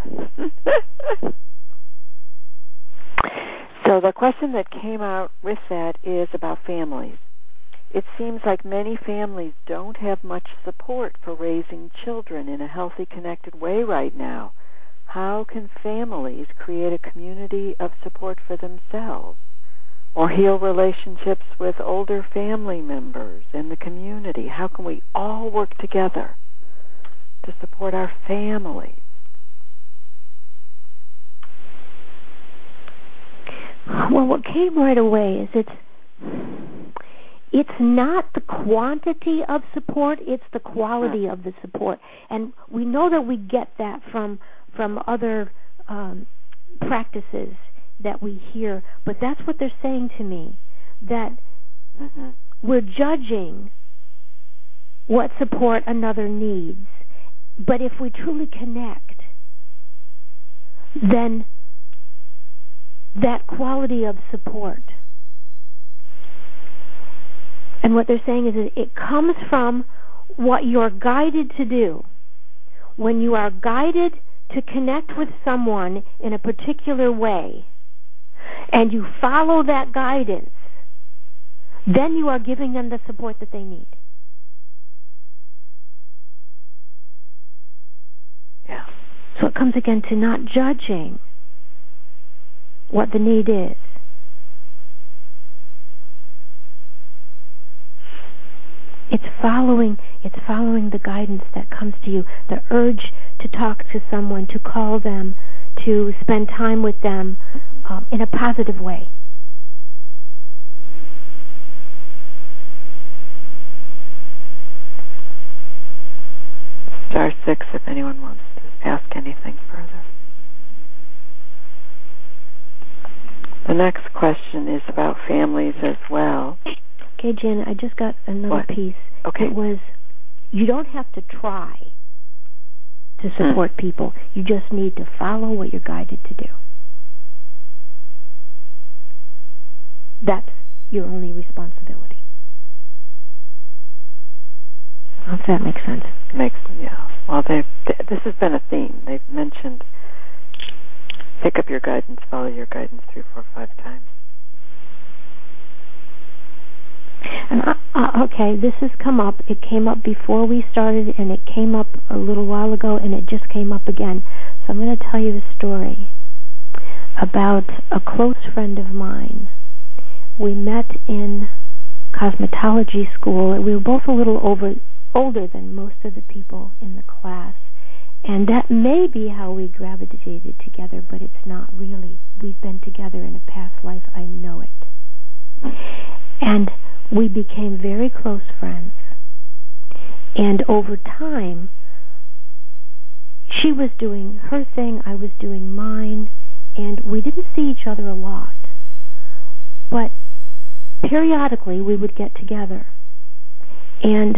[SPEAKER 1] So the question that came out with that is about families. It seems like many families don't have much support for raising children in a healthy, connected way right now. How can families create a community of support for themselves or heal relationships with older family members in the community? How can we all work together to support our families?
[SPEAKER 16] Well, what came right away is it's not the quantity of support, it's the quality of the support. And we know that we get that from other practices that we hear, but that's what they're saying to me, that we're judging what support another needs. But if we truly connect, then that quality of support, and what they're saying is it comes from what you're guided to do. When you are guided to connect with someone in a particular way, and you follow that guidance, then you are giving them the support that they need.
[SPEAKER 1] Yeah.
[SPEAKER 16] So it comes again to not judging what the need is. It's following the guidance that comes to you, the urge to talk to someone, to call them, to spend time with them in a positive way.
[SPEAKER 1] Star 6 if anyone wants to ask anything further. The next question is about families as well.
[SPEAKER 16] Okay, Jen, I just got another piece.
[SPEAKER 1] Okay.
[SPEAKER 16] It was, you don't have to try to support people. You just need to follow what you're guided to do. That's your only responsibility. If that makes sense.
[SPEAKER 1] Yeah. Well, this has been a theme. They've mentioned pick up your guidance, follow your guidance 3, 4, 5 times.
[SPEAKER 16] And okay, this has come up. It came up before we started, and it came up a little while ago, and it just came up again. So I'm going to tell you the story about a close friend of mine. We met in cosmetology school. We were both a little older than most of the people in the class, and that may be how we gravitated together, but it's not really. We've been together in a past life. I know it. And we became very close friends. And over time, she was doing her thing, I was doing mine, and we didn't see each other a lot. But periodically, we would get together. And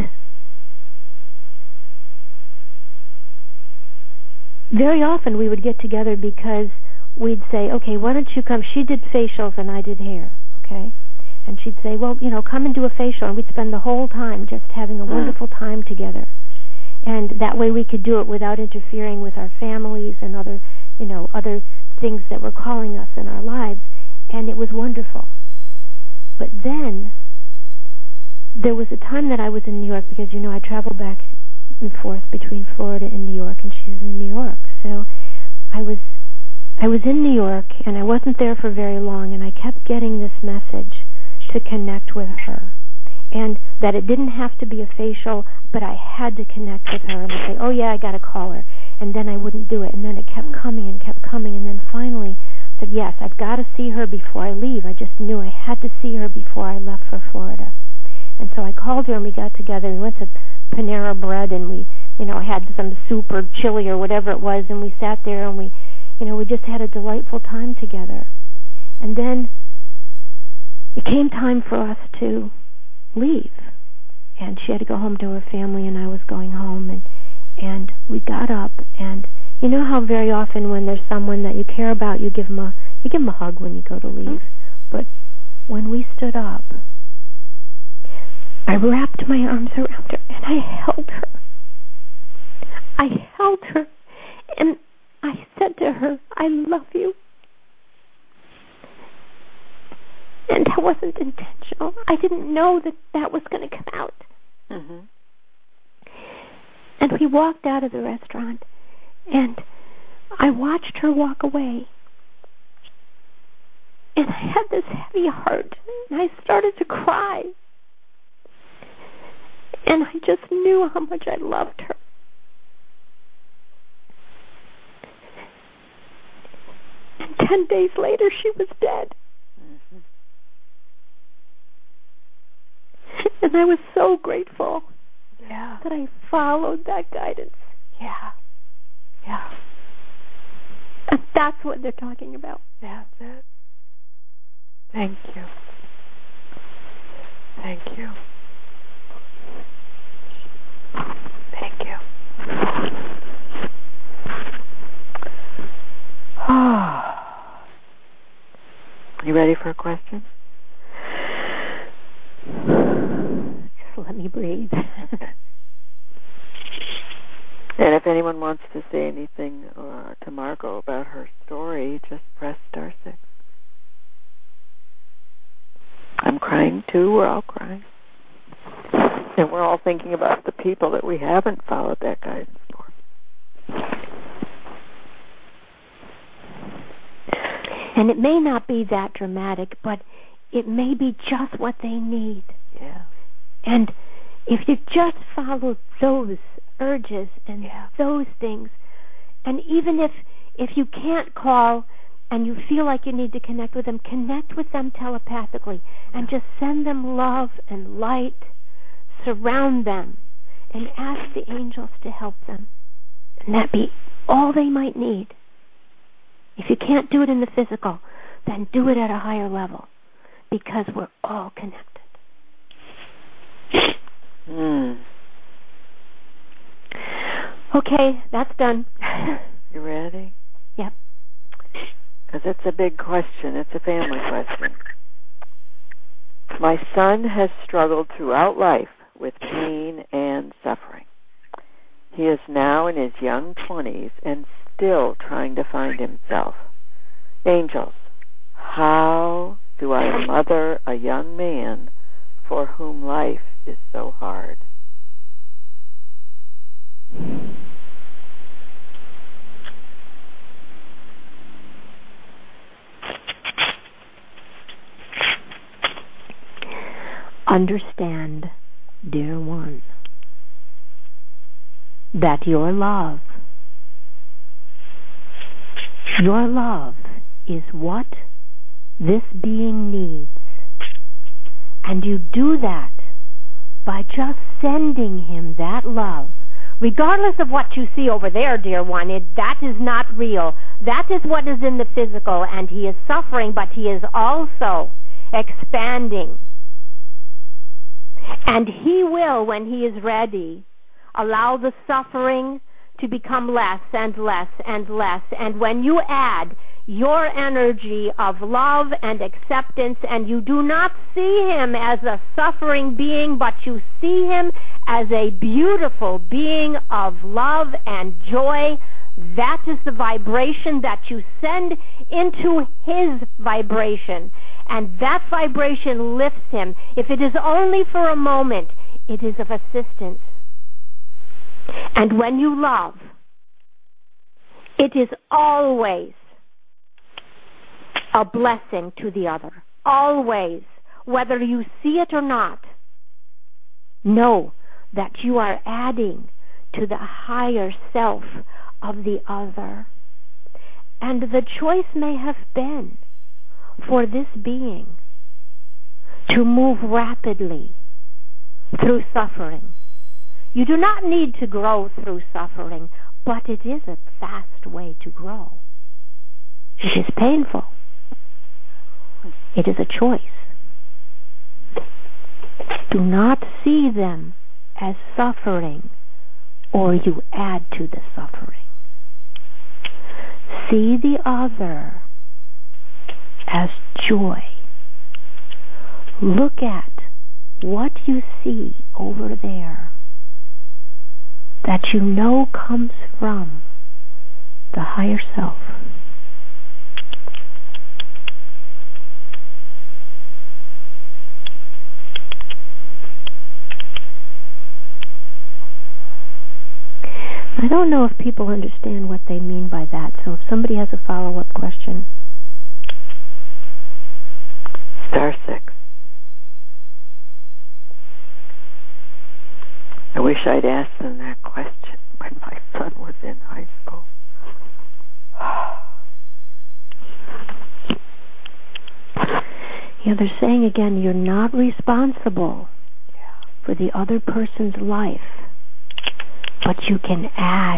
[SPEAKER 16] very often we would get together because we'd say, okay, why don't you come? She did facials and I did hair, okay? And she'd say, well, come and do a facial. And we'd spend the whole time just having a wonderful time together. And that way we could do it without interfering with our families and other things that were calling us in our lives. And it was wonderful. But then there was a time that I was in New York because, I travel back and forth between Florida and New York, and she was in New York. So I was in New York, and I wasn't there for very long, and I kept getting this message to connect with her, and that it didn't have to be a facial, but I had to connect with her, and I'd say, oh yeah, I got to call her, and then I wouldn't do it, and then it kept coming and kept coming. And then finally I said, yes, I've got to see her before I leave. I just knew I had to see her before I left for Florida. And so I called her and we got together and we went to Panera Bread and we, had some soup or chili or whatever it was, and we sat there and we just had a delightful time together. And then it came time for us to leave. And she had to go home to her family and I was going home, and we got up, and you know how very often when there's someone that you care about, you give them a hug when you go to leave. But when we stood up, I wrapped my arms around her and I held her. I held her and I said to her, I love you. And that wasn't intentional. I didn't know that was going to come out. Mm-hmm. And we walked out of the restaurant and I watched her walk away. And I had this heavy heart and I started to cry. And I just knew how much I loved her. And 10 days later, she was dead. Mm-hmm. And I was so grateful that I followed that guidance. Yeah. And that's what they're talking about.
[SPEAKER 1] That's it. Thank you. Thank you. Thank you. You ready for a question?
[SPEAKER 16] Just let me breathe.
[SPEAKER 1] Okay. And if anyone wants to say anything to Margot about her story, just press *6. I'm crying too. We're all crying. And we're all thinking about the people that we haven't followed that guidance for.
[SPEAKER 16] And it may not be that dramatic, but it may be just what they need.
[SPEAKER 1] Yeah.
[SPEAKER 16] And if you just follow those urges and those things, and even if you can't call and you feel like you need to connect with them telepathically and just send them love and light, surround them, and ask the angels to help them. And that be all they might need. If you can't do it in the physical, then do it at a higher level, because we're all connected. Okay, that's done.
[SPEAKER 1] You ready?
[SPEAKER 16] Yep.
[SPEAKER 1] Because it's a big question. It's a family question. My son has struggled throughout life with pain and suffering. He is now in his young 20s and still trying to find himself. Angels, how do I mother a young man for whom life is so hard?
[SPEAKER 16] Understand, dear one, that your love is what this being needs. And you do that by just sending him that love. Regardless of what you see over there, dear one, that is not real. That is what is in the physical, and he is suffering, but he is also expanding. And he will, when he is ready, allow the suffering to become less and less and less. And when you add your energy of love and acceptance, and you do not see him as a suffering being, but you see him as a beautiful being of love and joy, that is the vibration that you send into his vibration. And that vibration lifts him. If it is only for a moment, it is of assistance. And when you love, it is always a blessing to the other. Always. Whether you see it or not, know that you are adding to the higher self of the other. And the choice may have been for this being to move rapidly through suffering. You do not need to grow through suffering, but it is a fast way to grow. It is painful. It is a choice. Do not see them as suffering, or you add to the suffering. See the other as joy. Look at what you see over there that you know comes from the higher self. I don't know if people understand what they mean by that, so if somebody has a follow-up question.
[SPEAKER 1] Star 6. I wish I'd asked them that question when my son was in high school.
[SPEAKER 16] Yeah, they're saying again, you're not responsible for the other person's life, but you can add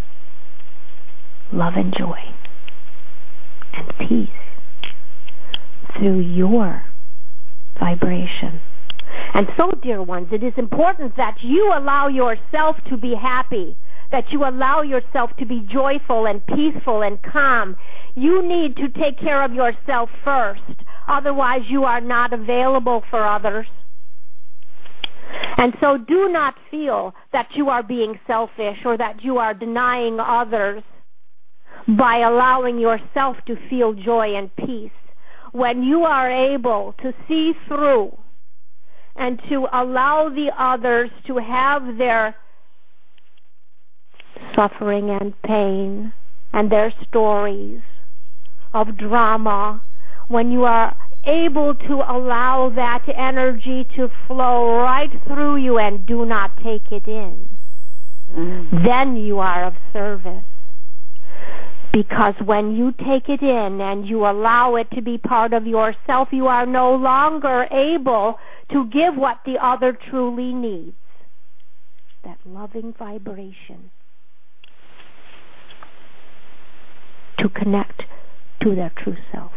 [SPEAKER 16] love and joy and peace through your vibration. And so, dear ones, it is important that you allow yourself to be happy, that you allow yourself to be joyful and peaceful and calm. You need to take care of yourself first. Otherwise, you are not available for others. And so do not feel that you are being selfish or that you are denying others by allowing yourself to feel joy and peace. When you are able to see through and to allow the others to have their suffering and pain and their stories of drama, when you are able to allow that energy to flow right through you and do not take it in, then you are of service. Because when you take it in and you allow it to be part of yourself, you are no longer able to give what the other truly needs. That loving vibration. To connect to their true self.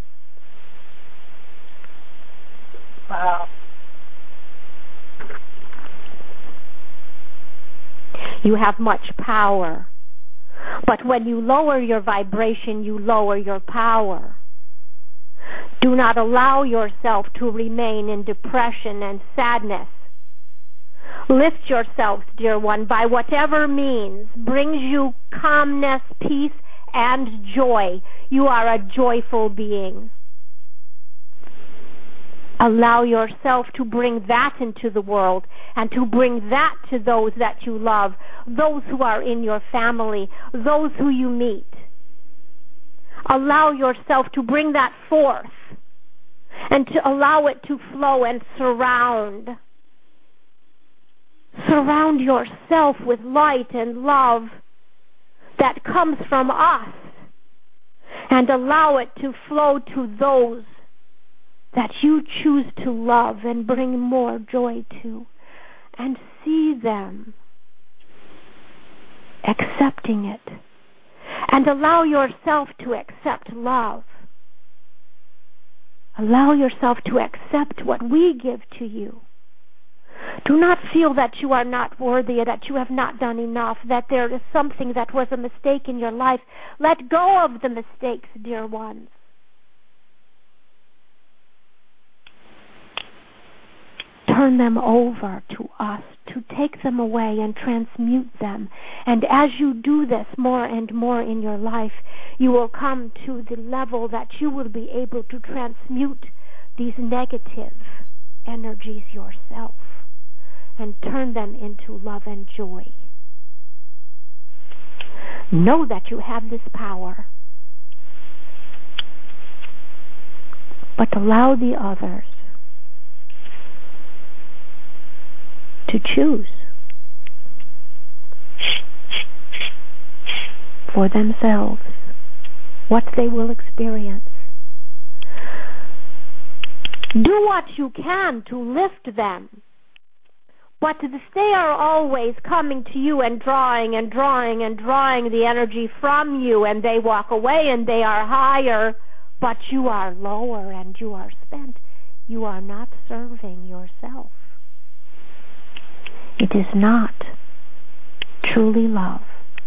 [SPEAKER 11] Wow.
[SPEAKER 16] You have much power. But when you lower your vibration, you lower your power. Do not allow yourself to remain in depression and sadness. Lift yourselves, dear one, by whatever means brings you calmness, peace, and joy. You are a joyful being. Allow yourself to bring that into the world and to bring that to those that you love, those who are in your family, those who you meet. Allow yourself to bring that forth and to allow it to flow and surround. Surround yourself with light and love that comes from us and allow it to flow to those that you choose to love and bring more joy to, and see them accepting it, and allow yourself to accept love. Allow yourself to accept what we give to you. Do not feel that you are not worthy, that you have not done enough, that there is something that was a mistake in your life. Let go of the mistakes, dear ones. Turn them over to us to take them away and transmute them. And as you do this more and more in your life, you will come to the level that you will be able to transmute these negative energies yourself and turn them into love and joy. Know that you have this power, but allow the others to choose for themselves. what they will experience. Do what you can to lift them, but they are always coming to you and drawing and drawing and drawing the energy from you, and they walk away and they are higher, but you are lower and you are spent. You are not serving yourself. It is not truly love.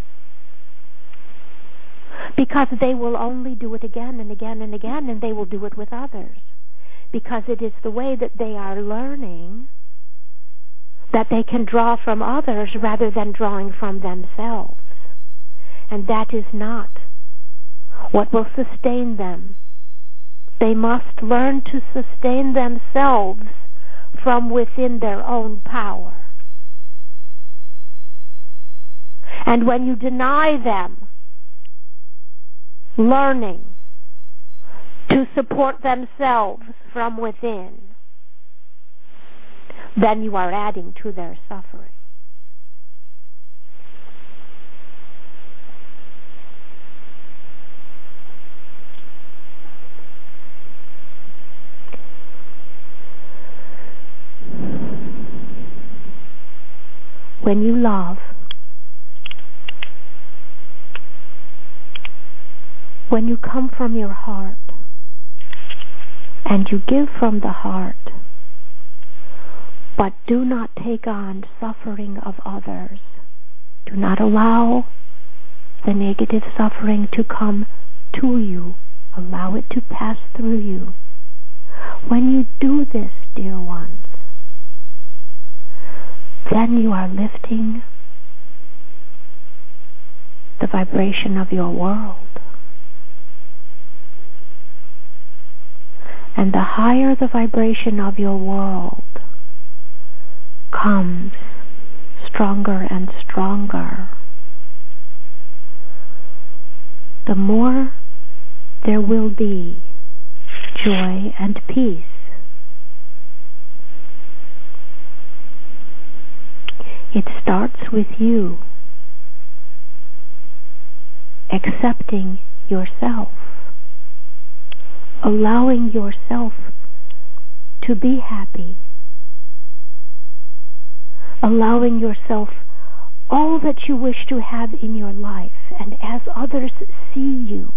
[SPEAKER 16] Because they will only do it again and again and again, and they will do it with others. Because it is the way that they are learning that they can draw from others rather than drawing from themselves. And that is not what will sustain them. They must learn to sustain themselves from within their own power. And when you deny them learning to support themselves from within, then you are adding to their suffering. When you love, when you come from your heart and you give from the heart, but do not take on suffering of others. Do not allow the negative suffering to come to you. Allow it to pass through you. When you do this, dear ones, then you are lifting the vibration of your world. And the higher the vibration of your world comes stronger and stronger, the more there will be joy and peace. It starts with you accepting yourself, allowing yourself to be happy, allowing yourself all that you wish to have in your life, and as others see you,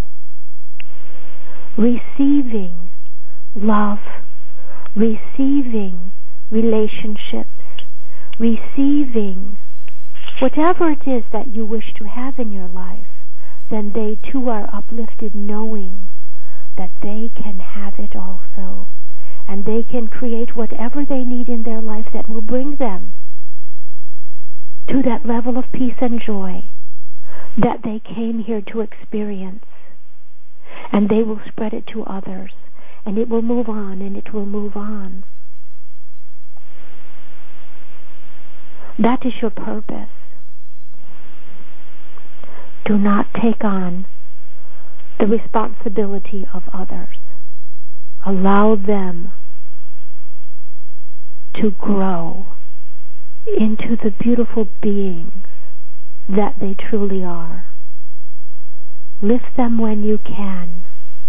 [SPEAKER 16] receiving love, receiving relationships, receiving whatever it is that you wish to have in your life, then they too are uplifted, knowing that they can have it also, and they can create whatever they need in their life that will bring them to that level of peace and joy that they came here to experience. And they will spread it to others, and it will move on, and it will move on. That is your purpose. Do not take on the responsibility of others. Allow them to grow into the beautiful beings that they truly are. Lift them when you can.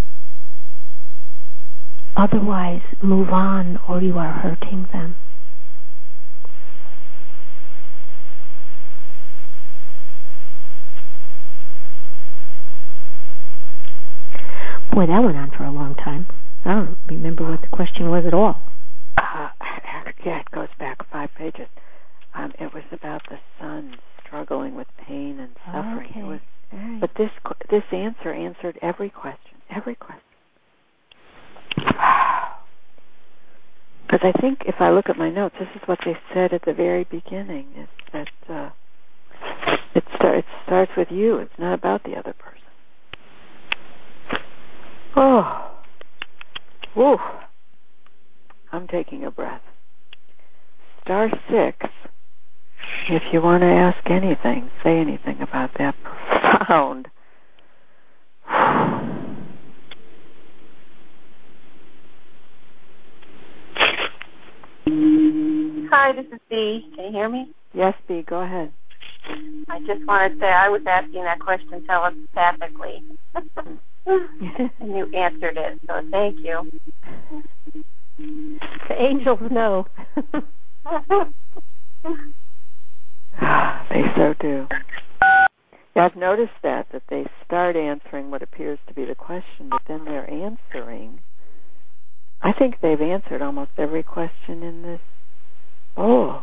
[SPEAKER 16] Otherwise, move on, or you are hurting them. Boy, that went on for a long time. I don't remember what the question was at all.
[SPEAKER 1] Yeah, it goes back 5 pages. It was about the son struggling with pain and suffering.
[SPEAKER 16] Okay.
[SPEAKER 1] It was,
[SPEAKER 16] right.
[SPEAKER 1] But this answer answered every question. Every question. Because I think if I look at my notes, this is what they said at the very beginning, is that it starts with you. It's not about the other person. Oh. Woo. I'm taking a breath. Star 6. If you want to ask anything, say anything about that profound.
[SPEAKER 3] Hi, this is Bea. Can you hear me?
[SPEAKER 1] Yes, Bea, go ahead.
[SPEAKER 3] I just wanted to say I was asking that question telepathically. and you answered it, so thank you.
[SPEAKER 16] The angels know.
[SPEAKER 1] They so do. Yeah, I've noticed that they start answering what appears to be the question, but then they're answering. I think they've answered almost every question in this. Oh.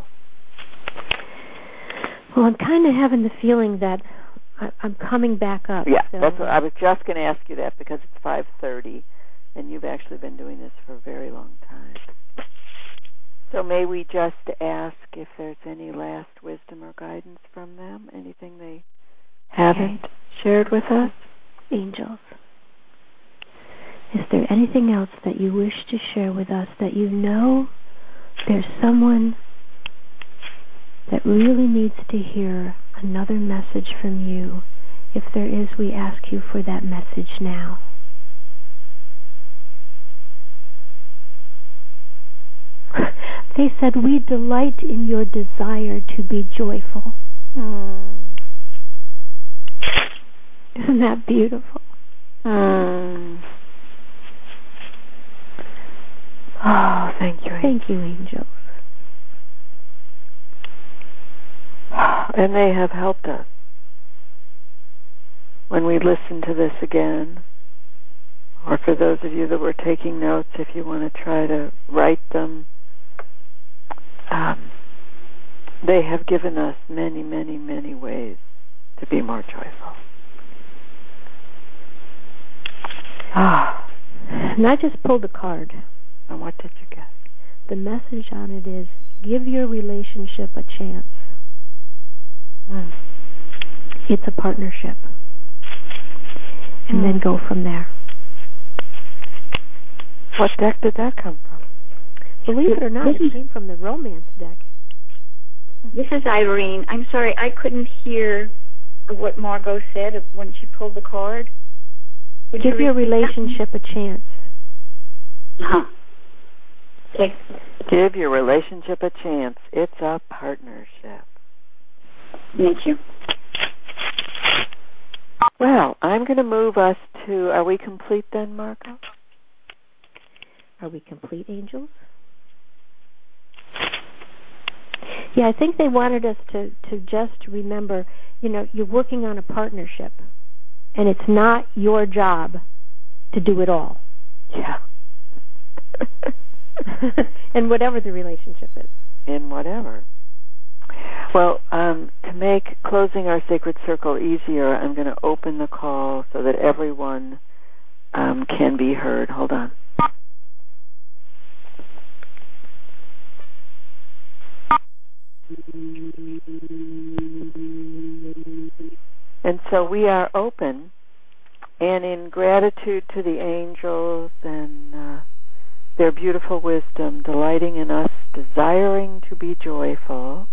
[SPEAKER 16] Well, I'm kind of having the feeling that I'm coming back up.
[SPEAKER 1] Yeah,
[SPEAKER 16] so.
[SPEAKER 1] that's what I was just going to ask you that because it's 5:30, and you've actually been doing this for a very long time. So may we just ask if there's any last wisdom or guidance from them? Anything they haven't shared with us?
[SPEAKER 16] Angels, is there anything else that you wish to share with us that you know there's someone that really needs to hear another message from you? If there is, we ask you for that message now. They said, we delight in your desire to be joyful. Isn't that beautiful?
[SPEAKER 1] Oh, thank you.
[SPEAKER 16] Thank you, angels.
[SPEAKER 1] And they have helped us. When we listen to this again, or for those of you that were taking notes, if you want to try to write them, they have given us many, many, many ways to be more joyful.
[SPEAKER 16] And I just pulled a card.
[SPEAKER 1] And what did you get?
[SPEAKER 16] The message on it is, give your relationship a chance. It's a partnership. And then go from there.
[SPEAKER 1] What deck did that come from?
[SPEAKER 16] Believe it or not, it came from the romance deck.
[SPEAKER 6] This is Irene. I'm sorry, I couldn't hear what Margot said when she pulled the card.
[SPEAKER 16] Give your relationship a chance.
[SPEAKER 6] Okay.
[SPEAKER 1] Give your relationship a chance. It's a partnership.
[SPEAKER 6] Thank you.
[SPEAKER 1] Well, I'm going to move us to, are we complete then, Margot?
[SPEAKER 16] Are we complete, angels? Yeah, I think they wanted us to just remember, you're working on a partnership, and it's not your job to do it all.
[SPEAKER 1] Yeah.
[SPEAKER 16] And whatever the relationship is.
[SPEAKER 1] In whatever. Well, to make closing our sacred circle easier, I'm going to open the call so that everyone can be heard. Hold on. And so we are open, and in gratitude to the angels and their beautiful wisdom, delighting in us, desiring to be joyful.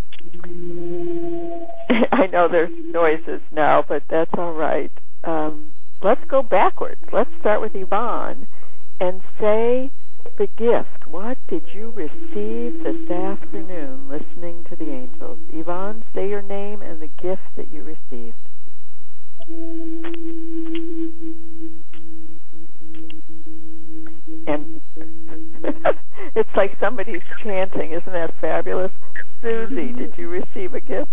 [SPEAKER 1] I know there's noises now, but that's all right. Let's go backwards. Let's start with Yvonne and say the gift. What did you receive this afternoon listening to the angels? Yvonne, say your name and the gift that you received. And it's like somebody's chanting. Isn't that fabulous? Susie, did you receive a gift?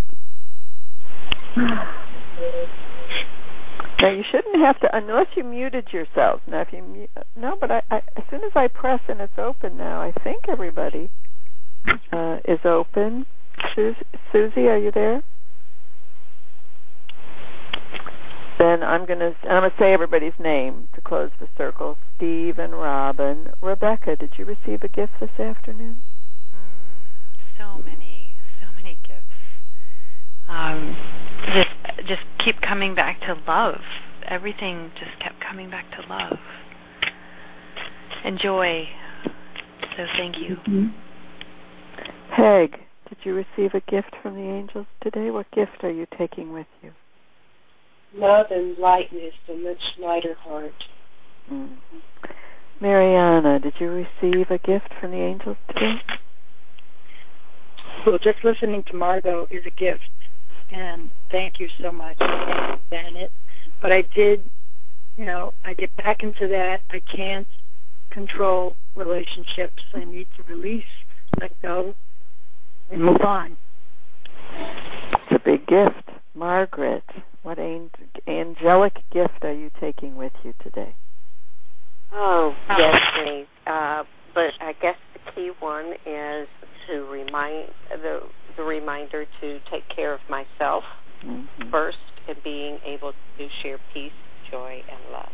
[SPEAKER 1] Now, you shouldn't have to, unless you muted yourself. Now, if you but I, as soon as I press and it's open now, I think everybody is open. Susie, are you there? Then I'm going to say everybody's name to close the circle. Steve and Robin. Rebecca, did you receive a gift this afternoon?
[SPEAKER 13] So many gifts. Just keep coming back to love. Everything just kept coming back to love and joy. So thank you.
[SPEAKER 1] Peg, did you receive a gift from the angels today? What gift are you taking with you?
[SPEAKER 12] Love and lightness, a much lighter heart.
[SPEAKER 1] Mariana, did you receive a gift from the angels today?
[SPEAKER 11] Well, just listening to Margot is a gift, and thank you so much, Janet. But I did I get back into that. I can't control relationships. I need to release, let go, and move on.
[SPEAKER 1] It's a big gift. Margaret, what angelic gift are you taking with you today?
[SPEAKER 10] Oh, yes, Denise. But I guess the key one is to remind the reminder to take care of myself first, and being able to share peace, joy, and love.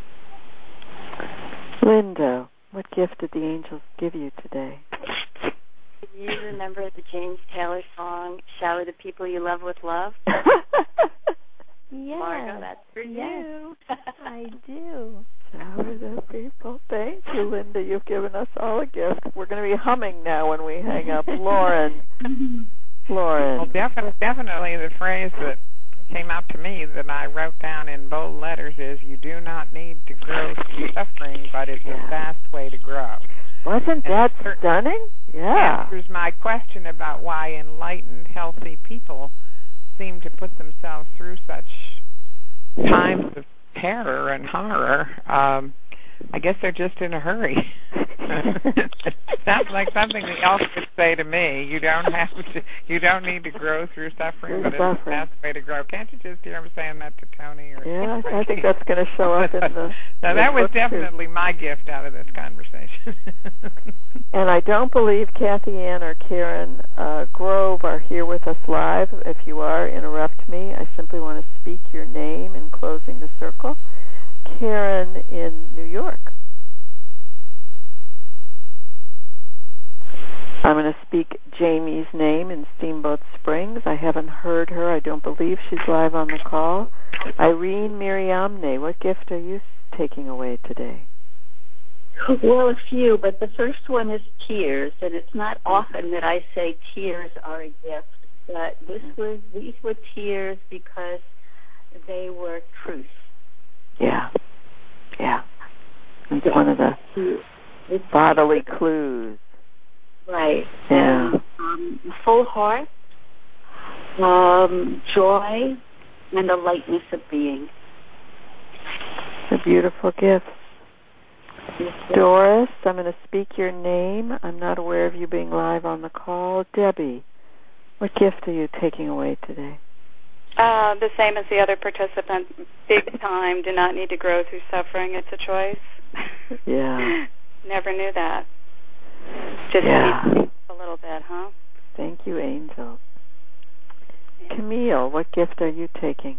[SPEAKER 1] Linda, what gift did the angels give you today?
[SPEAKER 6] Do you remember the James Taylor song, "Shower the People You Love with Love"?
[SPEAKER 16] Yes.
[SPEAKER 6] Margo, that's for you.
[SPEAKER 16] I do.
[SPEAKER 1] Shower the people. Thank you, Linda. You've given us all a gift. We're going to be humming now when we hang up. Lauren.
[SPEAKER 8] Well, definitely the phrase that came out to me that I wrote down in bold letters is, you do not need to grow through suffering, but it's a fast way to grow.
[SPEAKER 1] Wasn't that stunning? Yeah.
[SPEAKER 8] Answers my question about why enlightened, healthy people seem to put themselves through such times of terror and horror. I guess they're just in a hurry. Sounds like something the elf would say to me. You don't need to grow through suffering, but it's a fast way to grow. Can't you just hear him saying that to Tony?
[SPEAKER 1] Yeah, I think that's going to show up in the...
[SPEAKER 8] So that was definitely my gift out of this conversation.
[SPEAKER 1] And I don't believe Kathy Ann or Karen Grove are here with us live. If you are, interrupt me. I simply want to speak your name in closing the circle. Karen in New York. I'm going to speak Jamie's name in Steamboat Springs. I haven't heard her. I don't believe she's live on the call. Irene Miriamne, what gift are you taking away today?
[SPEAKER 6] Well, a few, but the first one is tears, and it's not often that I say tears are a gift, but these were tears because they were truth.
[SPEAKER 1] Yeah. It's one of the bodily clues.
[SPEAKER 6] Right.
[SPEAKER 1] Yeah.
[SPEAKER 6] Full heart, joy, and a lightness of being.
[SPEAKER 1] It's a beautiful gift. Doris, I'm going to speak your name. I'm not aware of you being live on the call. Debbie, what gift are you taking away today?
[SPEAKER 5] The same as the other participant. Big time. Do not need to grow through suffering. It's a choice.
[SPEAKER 1] Yeah.
[SPEAKER 5] Never knew that. Just
[SPEAKER 1] need
[SPEAKER 5] a little bit, huh?
[SPEAKER 1] Thank you, Angel. Yeah. Camille, what gift are you taking?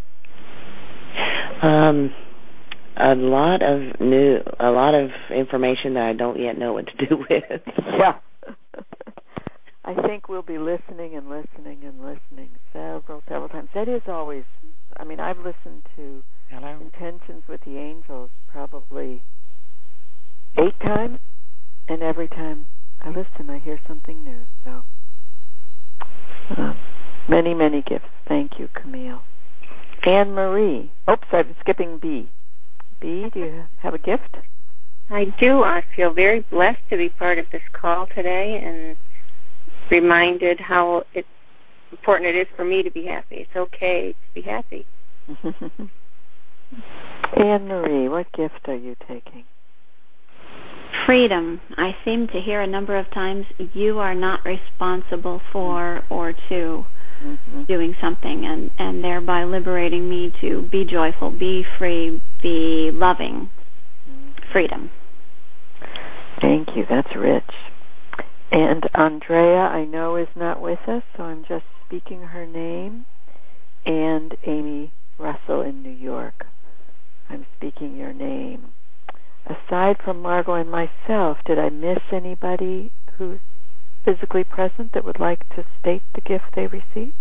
[SPEAKER 4] A lot of information that I don't yet know what to do with.
[SPEAKER 1] Yeah. I think we'll be listening and listening and listening several times. That is always, I've listened to Intentions with the Angels probably 8 times, and every time I listen, I hear something new. So, many, many gifts. Thank you, Camille. Anne Marie. Oops, I'm skipping B. B, do you have a gift?
[SPEAKER 3] I do. I feel very blessed to be part of this call today and reminded how important it is for me to be happy. It's okay to be happy.
[SPEAKER 1] Anne Marie, what gift are you taking?
[SPEAKER 2] Freedom. I seem to hear a number of times, you are not responsible for or to doing something, and thereby liberating me to be joyful, be free, be loving. Freedom.
[SPEAKER 1] Thank you. That's rich. And Andrea, I know, is not with us, so I'm just speaking her name. And Amy Russell in New York. I'm speaking your name. Aside from Margo and myself, did I miss anybody who's physically present that would like to state the gift they received?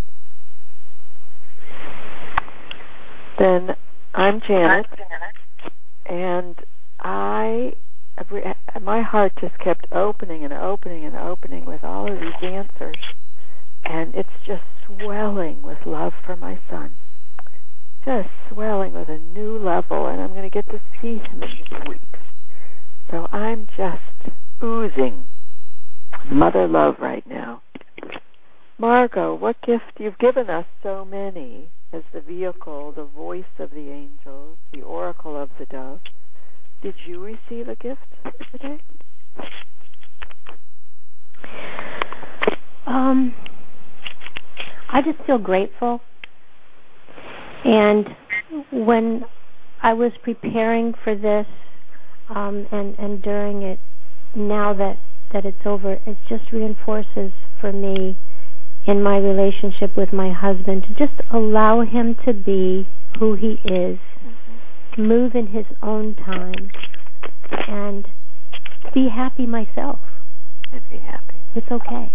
[SPEAKER 1] Then I'm Janet, and my heart just kept opening and opening and opening with all of these answers, and it's just swelling with love for my son. Just swelling with a new level, and I'm going to get to see him in 2 weeks. So I'm just oozing mother love right now. Margo, what gift? You've given us so many. as the vehicle, the voice of the angels, the oracle of the dove. Did you receive a gift today?
[SPEAKER 16] I just feel grateful. And when I was preparing for this, and during it, now that it's over, it just reinforces for me in my relationship with my husband to just allow him to be who he is, move in his own time, and be happy myself.
[SPEAKER 1] And be happy.
[SPEAKER 16] It's okay.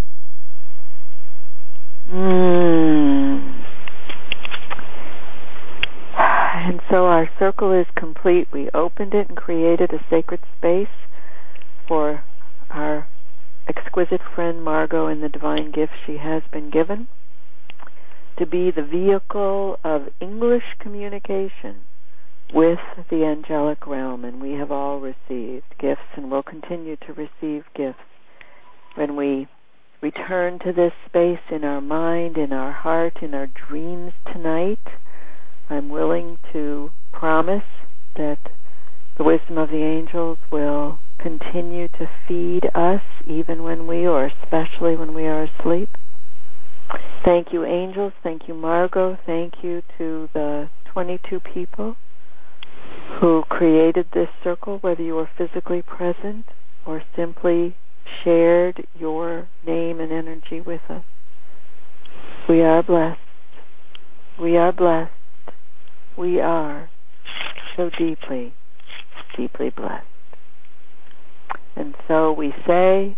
[SPEAKER 1] And so our circle is complete. We opened it and created a sacred space for our exquisite friend Margot and the divine gift she has been given to be the vehicle of English communication with the angelic realm. And we have all received gifts and will continue to receive gifts. When we return to this space in our mind, in our heart, in our dreams tonight, I'm willing to promise that the wisdom of the angels will continue to feed us even when we, or especially when we are asleep. Thank you, angels. Thank you, Margot. Thank you to the 22 people who created this circle, whether you were physically present or simply shared your name and energy with us. We are blessed. We are blessed. We are so deeply, deeply blessed. And so we say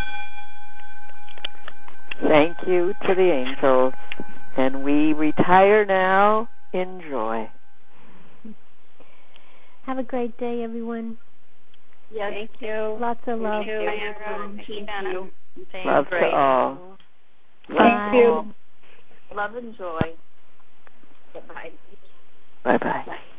[SPEAKER 1] thank you to the angels, and we retire now in joy.
[SPEAKER 16] Have a great day, everyone.
[SPEAKER 6] Yes.
[SPEAKER 3] Thank you.
[SPEAKER 16] Lots of love.
[SPEAKER 3] Thank you.
[SPEAKER 1] Love to all.
[SPEAKER 6] Thank you. Love and joy. Bye.
[SPEAKER 1] Bye-bye.
[SPEAKER 6] Bye.